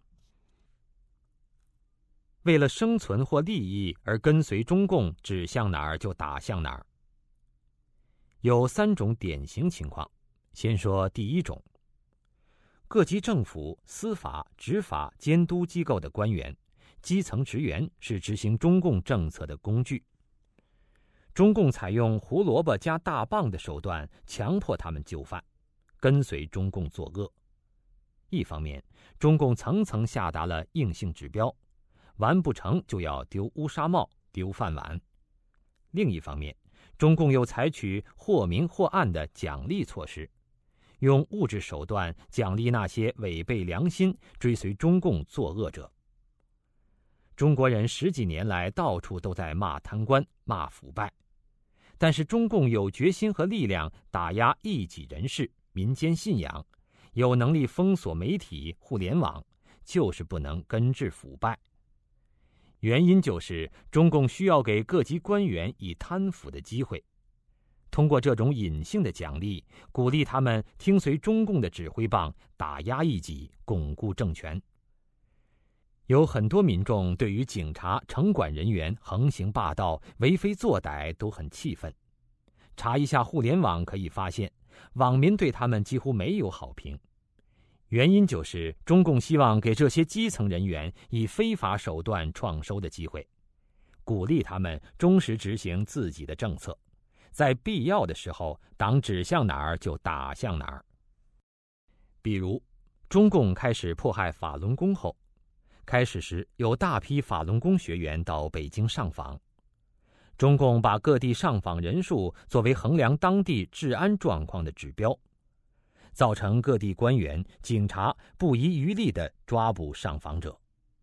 为了生存或利益而跟随中共指向哪儿就打向哪儿，有三种典型情况。先说第一种，各级政府、司法、执法、监督机构的官员、基层职员是执行中共政策的工具。中共采用胡萝卜加大棒的手段，强迫他们就范，跟随中共作恶。一方面，中共层层下达了硬性指标，完不成就要丢乌纱帽、丢饭碗；另一方面，中共又采取或明或暗的奖励措施，用物质手段奖励那些违背良心、追随中共作恶者。中国人十几年来到处都在骂贪官、骂腐败，但是中共有决心和力量打压异己人士、民间信仰，有能力封锁媒体、互联网，就是不能根治腐败。原因就是中共需要给各级官员以贪腐的机会，通过这种隐性的奖励，鼓励他们听随中共的指挥棒，打压异己，巩固政权。有很多民众对于警察、城管人员横行霸道、为非作歹都很气愤。查一下互联网可以发现，网民对他们几乎没有好评。原因就是中共希望给这些基层人员以非法手段创收的机会，鼓励他们忠实执行自己的政策，在必要的时候，党指向哪儿就打向哪儿。比如，中共开始迫害法轮功后，开始时有大批法轮功学员到北京上访，中共把各地上访人数作为衡量当地治安状况的指标，造成各地官员、警察不遗余力地抓捕上访者。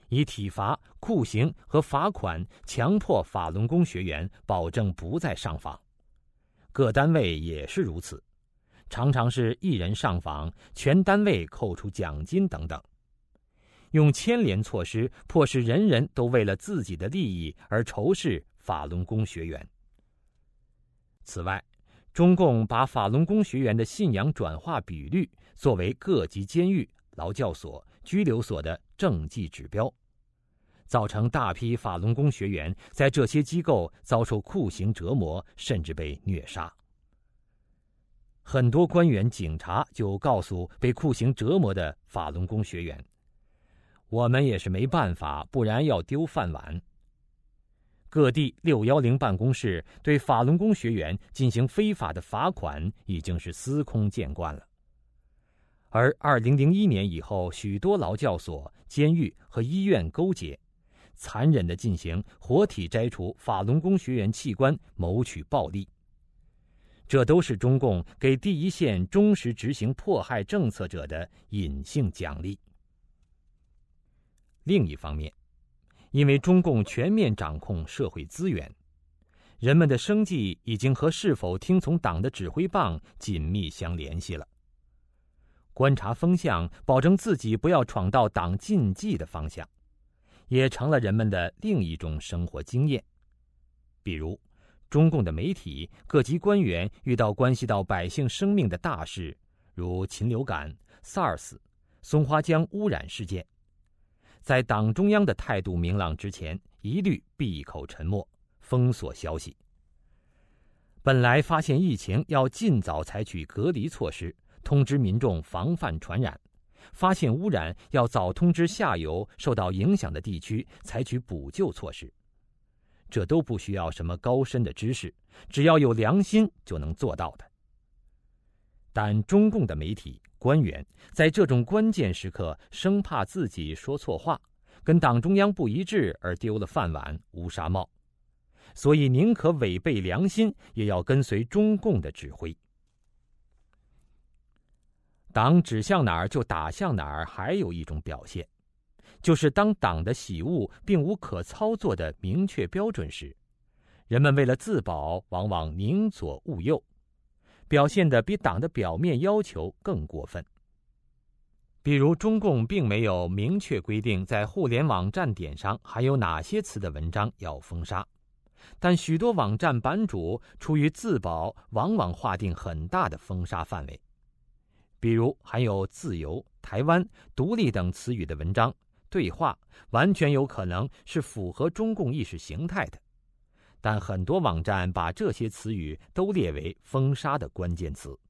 以体罚、酷刑和罚款强迫法轮功学员保证不再上访。各单位也是如此，常常是一人上访，全单位扣除奖金等等，用牵连措施迫使人人都为了自己的利益而仇视法轮功学员。此外，中共把法轮功学员的信仰转化比率作为各级监狱、劳教所、拘留所的政绩指标，造成大批法轮功学员在这些机构遭受酷刑折磨，甚至被虐杀。很多官员、警察就告诉被酷刑折磨的法轮功学员，我们也是没办法，不然要丢饭碗。各地六一零办公室对法轮功学员进行非法的罚款已经是司空见惯了。而二零零一年以后，许多劳教所、监狱和医院勾结，残忍地进行活体摘除法轮功学员器官，谋取暴利。这都是中共给第一线忠实执行迫害政策者的隐性奖励。另一方面，因为中共全面掌控社会资源，人们的生计已经和是否听从党的指挥棒紧密相联系了。观察风向，保证自己不要闯到党禁忌的方向，也成了人们的另一种生活经验。比如，中共的媒体、各级官员遇到关系到百姓生命的大事，如禽流感、SARS、松花江污染事件，在党中央的态度明朗之前，一律闭口沉默，封锁消息。本来发现疫情要尽早采取隔离措施，通知民众防范传染；发现污染要早通知下游受到影响的地区，采取补救措施。这都不需要什么高深的知识，只要有良心就能做到的。但中共的媒体、官员在这种关键时刻，生怕自己说错话，跟党中央不一致而丢了饭碗、乌纱帽，所以宁可违背良心，也要跟随中共的指挥。党指向哪儿就打向哪儿，还有一种表现，就是当党的喜恶并无可操作的明确标准时，人们为了自保，往往宁左勿右，表现得比党的表面要求更过分。比如，中共并没有明确规定在互联网站点上含有哪些词的文章要封杀，但许多网站版主出于自保，往往划定很大的封杀范围。比如含有自由、台湾、独立等词语的文章、对话，完全有可能是符合中共意识形态的，但很多网站把这些词语都列为封杀的关键词。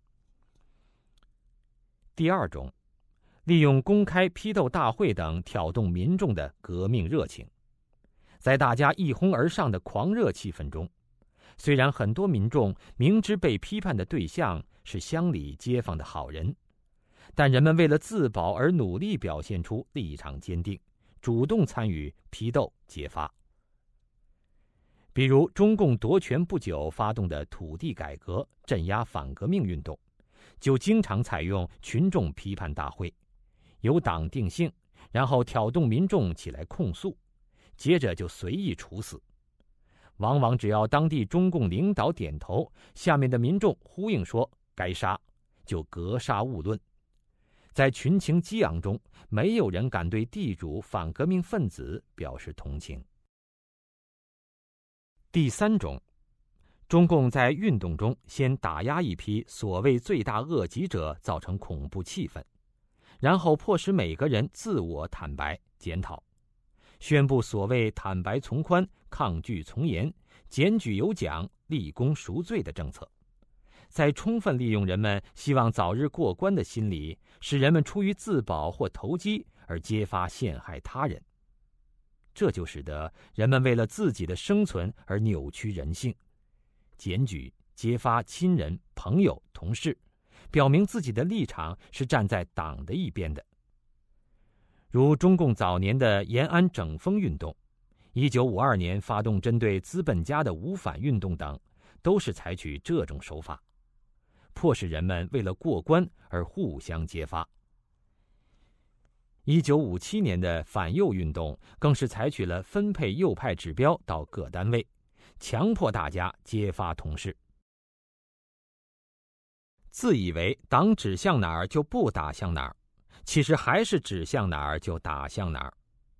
第二种，利用公开批斗大会等挑动民众的革命热情。在大家一哄而上的狂热气氛中，虽然很多民众明知被批判的对象是乡里街坊的好人，但人们为了自保而努力表现出立场坚定，主动参与批斗揭发。比如中共夺权不久发动的土地改革、镇压反革命运动，就经常采用群众批判大会，由党定性，然后挑动民众起来控诉，接着就随意处死。往往只要当地中共领导点头，下面的民众呼应说该杀，就格杀勿论。在群情激昂中，没有人敢对地主反革命分子表示同情。第三种，中共在运动中先打压一批所谓罪大恶极者，造成恐怖气氛，然后迫使每个人自我坦白检讨，宣布所谓坦白从宽、抗拒从严、检举有奖、立功赎罪的政策，在充分利用人们希望早日过关的心理，使人们出于自保或投机而揭发陷害他人。这就使得人们为了自己的生存而扭曲人性，检举、揭发亲人、朋友、同事，表明自己的立场是站在党的一边的。如中共早年的延安整风运动，一九五二年发动针对资本家的五反运动等，都是采取这种手法，迫使人们为了过关而互相揭发。 一九五七年的反右运动更是采取了分配右派指标到各单位，强迫大家揭发同事。自以为党指向哪儿就不打向哪儿，其实还是指向哪儿就打向哪儿。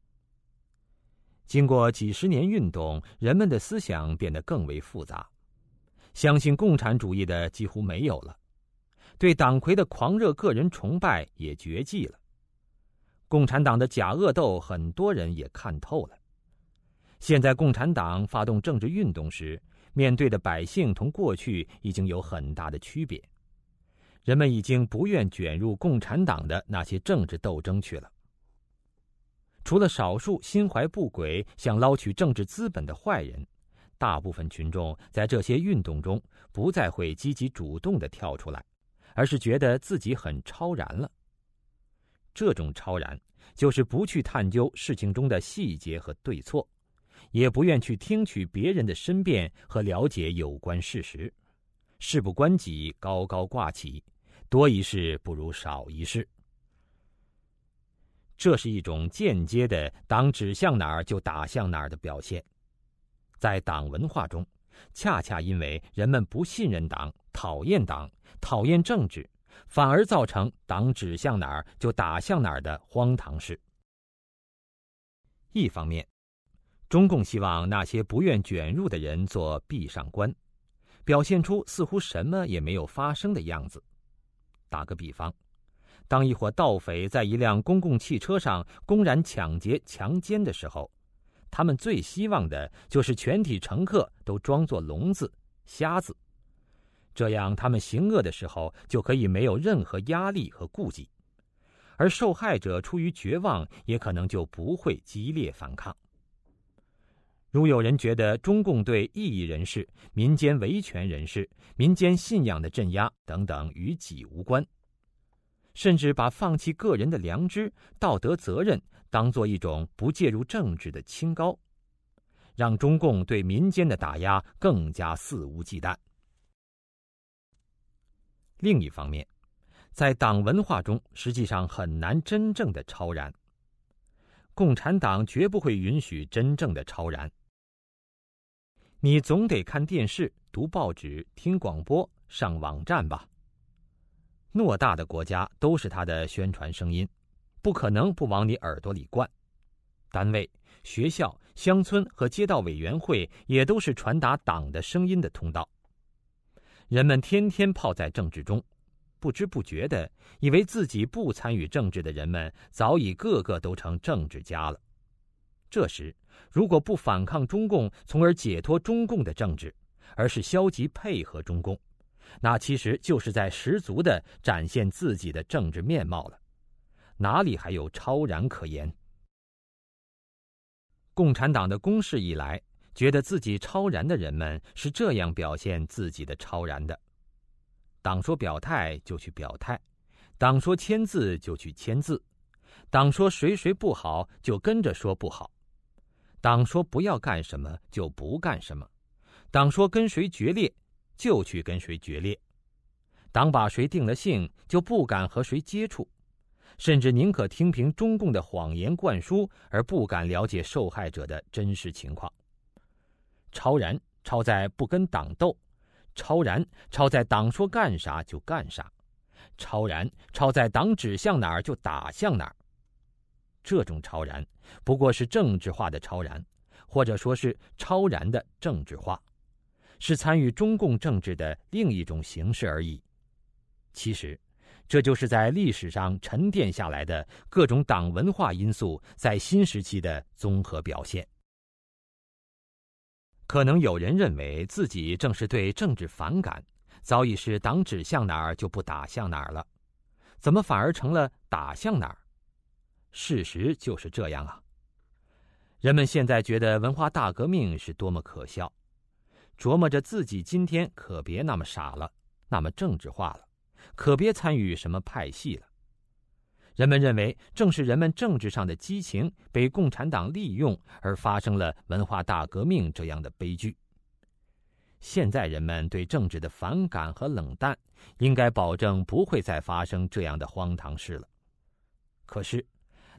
经过几十年运动，人们的思想变得更为复杂，相信共产主义的几乎没有了，对党魁的狂热个人崇拜也绝迹了。共产党的假恶斗，很多人也看透了。现在共产党发动政治运动时，面对的百姓同过去已经有很大的区别，人们已经不愿卷入共产党的那些政治斗争去了。除了少数心怀不轨、想捞取政治资本的坏人，大部分群众在这些运动中不再会积极主动地跳出来，而是觉得自己很超然了。这种超然，就是不去探究事情中的细节和对错，也不愿去听取别人的申辩和了解有关事实，事不关己，高高挂起，多一事不如少一事。这是一种间接的党指向哪儿就打向哪儿的表现。在党文化中，恰恰因为人们不信任党、讨厌党、讨厌政治，反而造成党指向哪儿就打向哪儿的荒唐事。一方面，中共希望那些不愿卷入的人做壁上观，表现出似乎什么也没有发生的样子。打个比方，当一伙盗匪在一辆公共汽车上公然抢劫、强奸的时候，他们最希望的就是全体乘客都装作聋子、瞎子，这样他们行恶的时候就可以没有任何压力和顾忌，而受害者出于绝望，也可能就不会激烈反抗。如有人觉得中共对异议人士、民间维权人士、民间信仰的镇压等等与己无关，甚至把放弃个人的良知、道德责任当作一种不介入政治的清高，让中共对民间的打压更加肆无忌惮。另一方面，在党文化中实际上很难真正的超然，共产党绝不会允许真正的超然。你总得看电视、读报纸、听广播、上网站吧。偌大的国家都是他的宣传声音，不可能不往你耳朵里灌。单位、学校、乡村和街道委员会也都是传达党的声音的通道。人们天天泡在政治中，不知不觉的以为自己不参与政治的人们早已个个都成政治家了。这时，如果不反抗中共，从而解脱中共的政治，而是消极配合中共，那其实就是在十足地展现自己的政治面貌了，哪里还有超然可言？共产党的公示以来，觉得自己超然的人们是这样表现自己的超然的：党说表态就去表态，党说签字就去签字，党说谁谁不好就跟着说不好，党说不要干什么就不干什么，党说跟谁决裂就去跟谁决裂，党把谁定了性就不敢和谁接触，甚至宁可听凭中共的谎言灌输，而不敢了解受害者的真实情况。超然超在不跟党斗，超然超在党说干啥就干啥，超然超在党指向哪儿就打向哪儿。这种超然不过是政治化的超然，或者说是超然的政治化，是参与中共政治的另一种形式而已。其实这就是在历史上沉淀下来的各种党文化因素在新时期的综合表现。可能有人认为自己正是对政治反感，早已是党指向哪儿就不打向哪儿了，怎么反而成了打向哪儿？事实就是这样啊。人们现在觉得文化大革命是多么可笑，琢磨着自己今天可别那么傻了，那么政治化了，可别参与什么派系了。人们认为正是人们政治上的激情被共产党利用，而发生了文化大革命这样的悲剧。现在人们对政治的反感和冷淡，应该保证不会再发生这样的荒唐事了。可是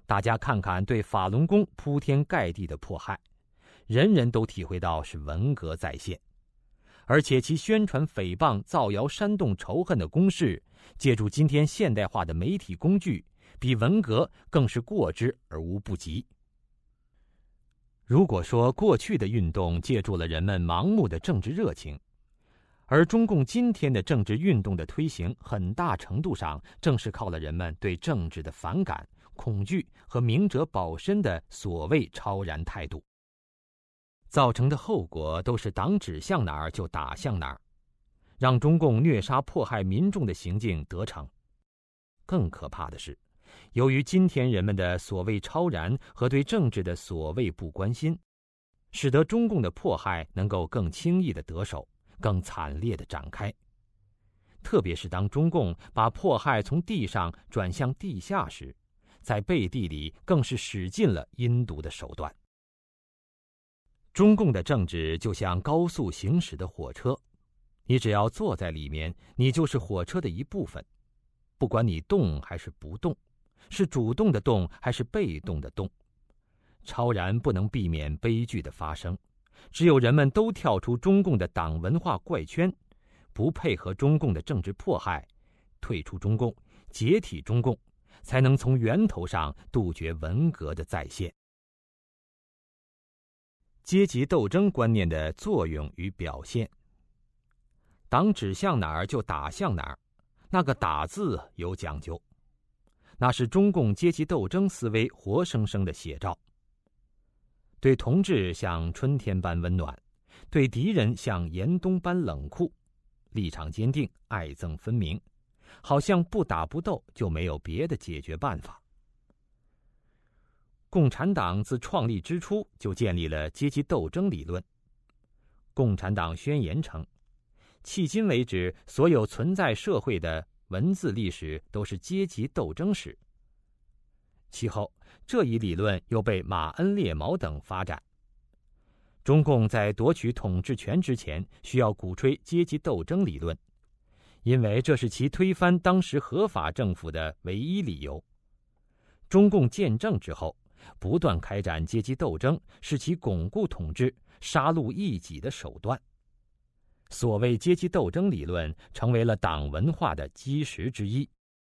大家看看对法轮功铺天盖地的迫害，人人都体会到是文革再现，而且其宣传诽谤、造谣、煽动仇恨的攻势，借助今天现代化的媒体工具，比文革更是过之而无不及。如果说过去的运动借助了人们盲目的政治热情，而中共今天的政治运动的推行，很大程度上正是靠了人们对政治的反感、恐惧和明哲保身的所谓超然态度，造成的后果都是党指向哪儿就打向哪儿，让中共虐杀迫害民众的行径得逞。更可怕的是，由于今天人们的所谓超然和对政治的所谓不关心，使得中共的迫害能够更轻易地得手，更惨烈地展开。特别是当中共把迫害从地上转向地下时，在背地里更是使尽了阴毒的手段。中共的政治就像高速行驶的火车，你只要坐在里面，你就是火车的一部分，不管你动还是不动，是主动的动还是被动的动。超然不能避免悲剧的发生，只有人们都跳出中共的党文化怪圈，不配合中共的政治迫害，退出中共，解体中共，才能从源头上杜绝文革的再现。阶级斗争观念的作用与表现。党指向哪儿就打向哪儿，那个打字有讲究，那是中共阶级斗争思维活生生的写照。对同志像春天般温暖，对敌人像严冬般冷酷，立场坚定，爱憎分明，好像不打不斗就没有别的解决办法。共产党自创立之初就建立了阶级斗争理论。共产党宣言称，迄今为止所有存在社会的文字历史都是阶级斗争史。其后这一理论又被马恩列毛等发展。中共在夺取统治权之前，需要鼓吹阶级斗争理论，因为这是其推翻当时合法政府的唯一理由。中共建政之后，不断开展阶级斗争，是其巩固统治、杀戮异己的手段。所谓阶级斗争理论成为了党文化的基石之一。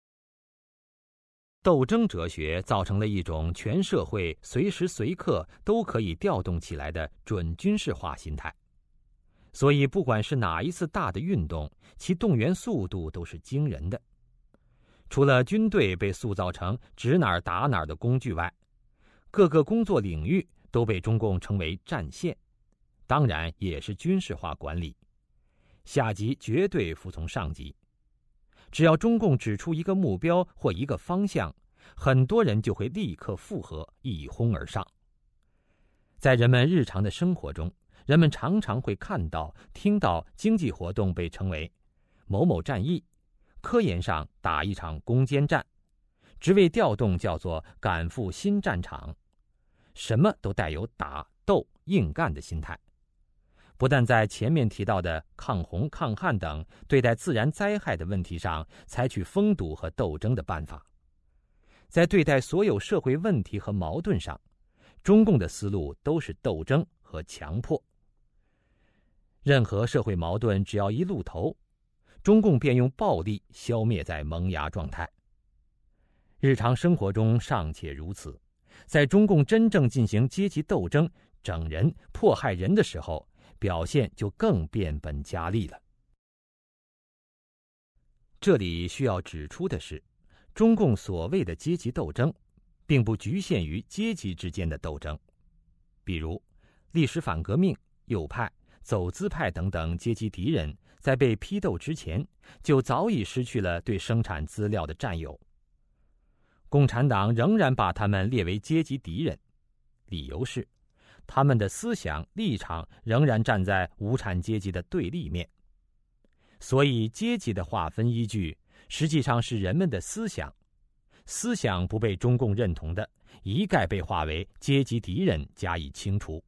斗争哲学造成了一种全社会随时随刻都可以调动起来的准军事化心态，所以不管是哪一次大的运动，其动员速度都是惊人的。除了军队被塑造成指哪儿打哪儿的工具外，各个工作领域都被中共称为战线，当然也是军事化管理，下级绝对服从上级。只要中共指出一个目标或一个方向，很多人就会立刻附和，一哄而上。在人们日常的生活中，人们常常会看到、听到经济活动被称为某某战役，科研上打一场攻坚战，职位调动叫做赶赴新战场，什么都带有打、斗、硬干的心态。不但在前面提到的抗洪、抗旱等对待自然灾害的问题上采取封堵和斗争的办法，在对待所有社会问题和矛盾上，中共的思路都是斗争和强迫。任何社会矛盾只要一露头，中共便用暴力消灭在萌芽状态。日常生活中尚且如此，在中共真正进行阶级斗争、整人、迫害人的时候，表现就更变本加厉了。这里需要指出的是，中共所谓的阶级斗争，并不局限于阶级之间的斗争。比如，历史反革命、右派、走资派等等阶级敌人，在被批斗之前，就早已失去了对生产资料的占有。共产党仍然把他们列为阶级敌人，理由是他们的思想立场仍然站在无产阶级的对立面，所以阶级的划分依据实际上是人们的思想，思想不被中共认同的，一概被划为阶级敌人加以清除。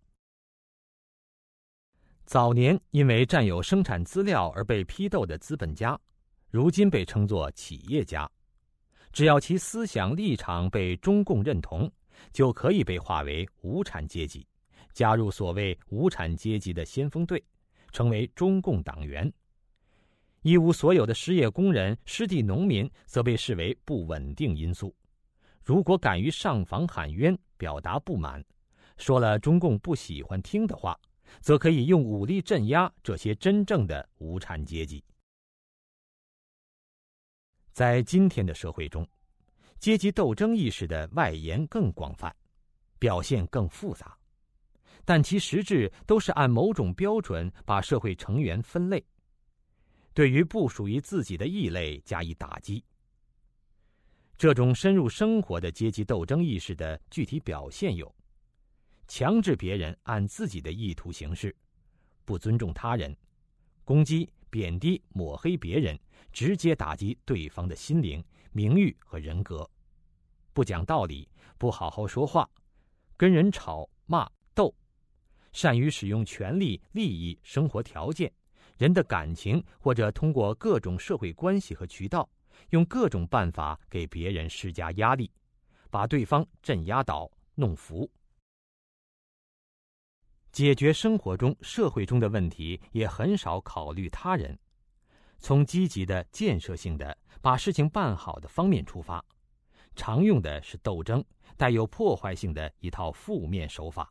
早年因为占有生产资料而被批斗的资本家，如今被称作企业家， 只要其思想立场被中共认同，就可以被划为无产阶级，加入所谓无产阶级的先锋队，成为中共党员。一无所有的失业工人、失地农民则被视为不稳定因素。如果敢于上访喊冤，表达不满，说了中共不喜欢听的话，则可以用武力镇压这些真正的无产阶级。在今天的社会中，阶级斗争意识的外延更广泛，表现更复杂，但其实质都是按某种标准把社会成员分类，对于不属于自己的异类加以打击。这种深入生活的阶级斗争意识的具体表现有：强制别人按自己的意图行事，不尊重他人，攻击、贬低、抹黑别人，直接打击对方的心灵、名誉和人格，不讲道理，不好好说话，跟人吵骂斗，善于使用权力、利益、生活条件、人的感情，或者通过各种社会关系和渠道，用各种办法给别人施加压力，把对方镇压倒、弄服。解决生活中、社会中的问题也很少考虑他人，从积极的、建设性的、把事情办好的方面出发，常用的是斗争，带有破坏性的一套负面手法。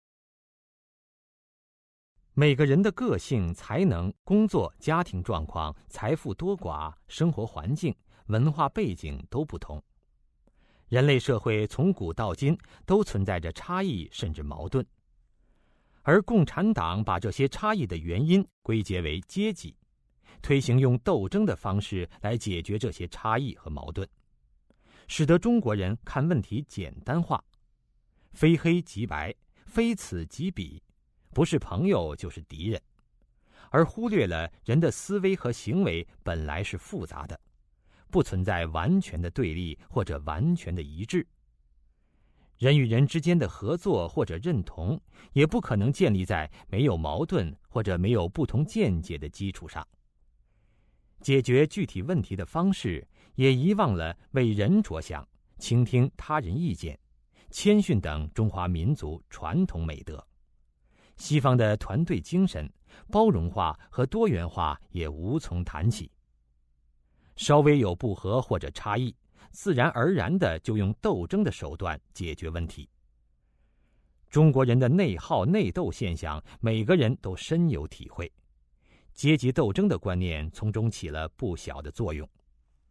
每个人的个性、才能、工作、家庭状况、财富多寡、生活环境、文化背景都不同，人类社会从古到今都存在着差异甚至矛盾，而共产党把这些差异的原因归结为阶级，推行用斗争的方式来解决这些差异和矛盾，使得中国人看问题简单化，非黑即白，非此即彼，不是朋友就是敌人，而忽略了人的思维和行为本来是复杂的，不存在完全的对立或者完全的一致。人与人之间的合作或者认同，也不可能建立在没有矛盾或者没有不同见解的基础上。解决具体问题的方式，也遗忘了为人着想、倾听他人意见、谦逊等中华民族传统美德。西方的团队精神、包容化和多元化也无从谈起。稍微有不和或者差异，自然而然的就用斗争的手段解决问题。中国人的内耗内斗现象，每个人都深有体会，阶级斗争的观念从中起了不小的作用。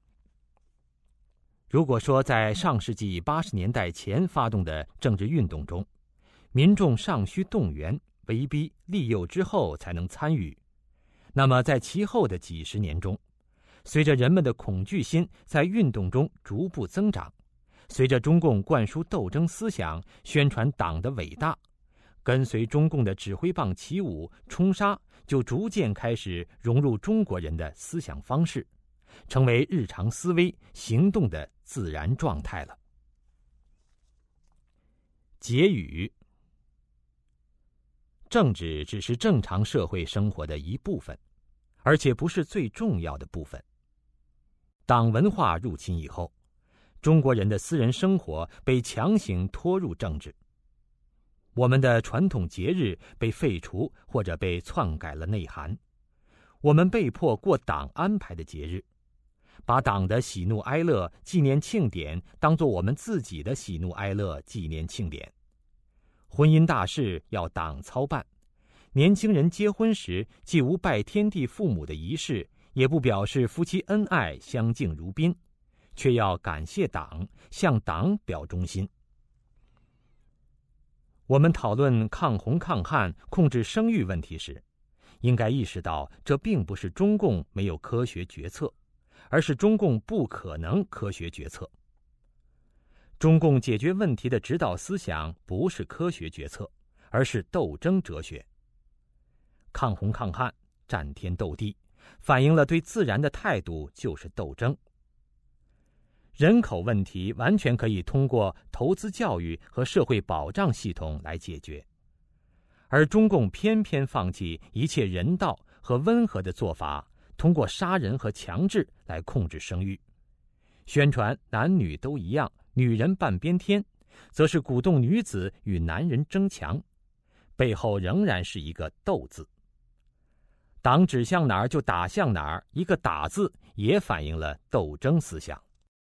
如果说在上世纪八十年代前发动的政治运动中，民众尚需动员、威逼、利诱之后才能参与，那么在其后的几十年中，随着人们的恐惧心在运动中逐步增长，随着中共灌输斗争思想、宣传党的伟大，跟随中共的指挥棒起舞、冲杀，就逐渐开始融入中国人的思想方式，成为日常思维、行动的自然状态了。结语：政治只是正常社会生活的一部分，而且不是最重要的部分。党文化入侵以后，中国人的私人生活被强行拖入政治，我们的传统节日被废除或者被篡改了内涵，我们被迫过党安排的节日，把党的喜怒哀乐、纪念庆典当作我们自己的喜怒哀乐、纪念庆典。婚姻大事要党操办，年轻人结婚时既无拜天地父母的仪式，也不表示夫妻恩爱相敬如宾，却要感谢党，向党表忠心。我们讨论抗洪抗旱、控制生育问题时，应该意识到这并不是中共没有科学决策，而是中共不可能科学决策。中共解决问题的指导思想不是科学决策，而是斗争哲学。抗洪抗旱、战天斗地，反映了对自然的态度就是斗争。人口问题完全可以通过投资教育和社会保障系统来解决，而中共偏偏放弃一切人道和温和的做法，通过杀人和强制来控制生育， 宣传男女都一样，女人半边天，则是鼓动女子与男人争强，背后仍然是一个斗字。党指向哪儿就打向哪儿，一个打字也反映了斗争思想。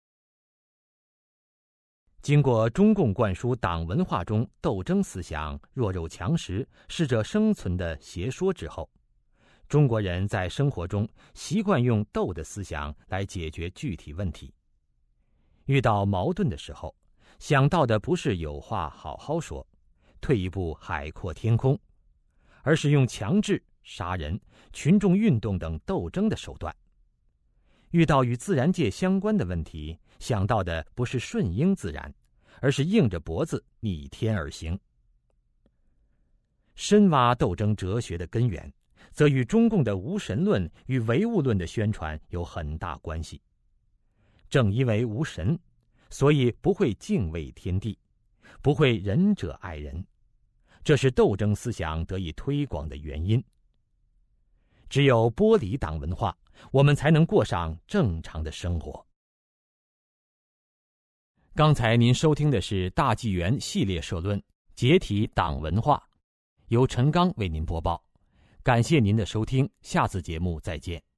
经过中共灌输党文化中斗争思想弱肉强食、适者生存的邪说之后，中国人在生活中习惯用斗的思想来解决具体问题。遇到矛盾的时候，想到的不是有话好好说，退一步海阔天空，而是用强制、杀人、群众运动等斗争的手段。遇到与自然界相关的问题，想到的不是顺应自然，而是硬着脖子逆天而行。深挖斗争哲学的根源，则与中共的无神论与唯物论的宣传有很大关系。正因为无神，所以不会敬畏天地，不会仁者爱人，这是斗争思想得以推广的原因。只有剥离党文化，我们才能过上正常的生活。刚才您收听的是大纪元系列社论《解体党文化》，由陈刚为您播报。感谢您的收听，下次节目再见。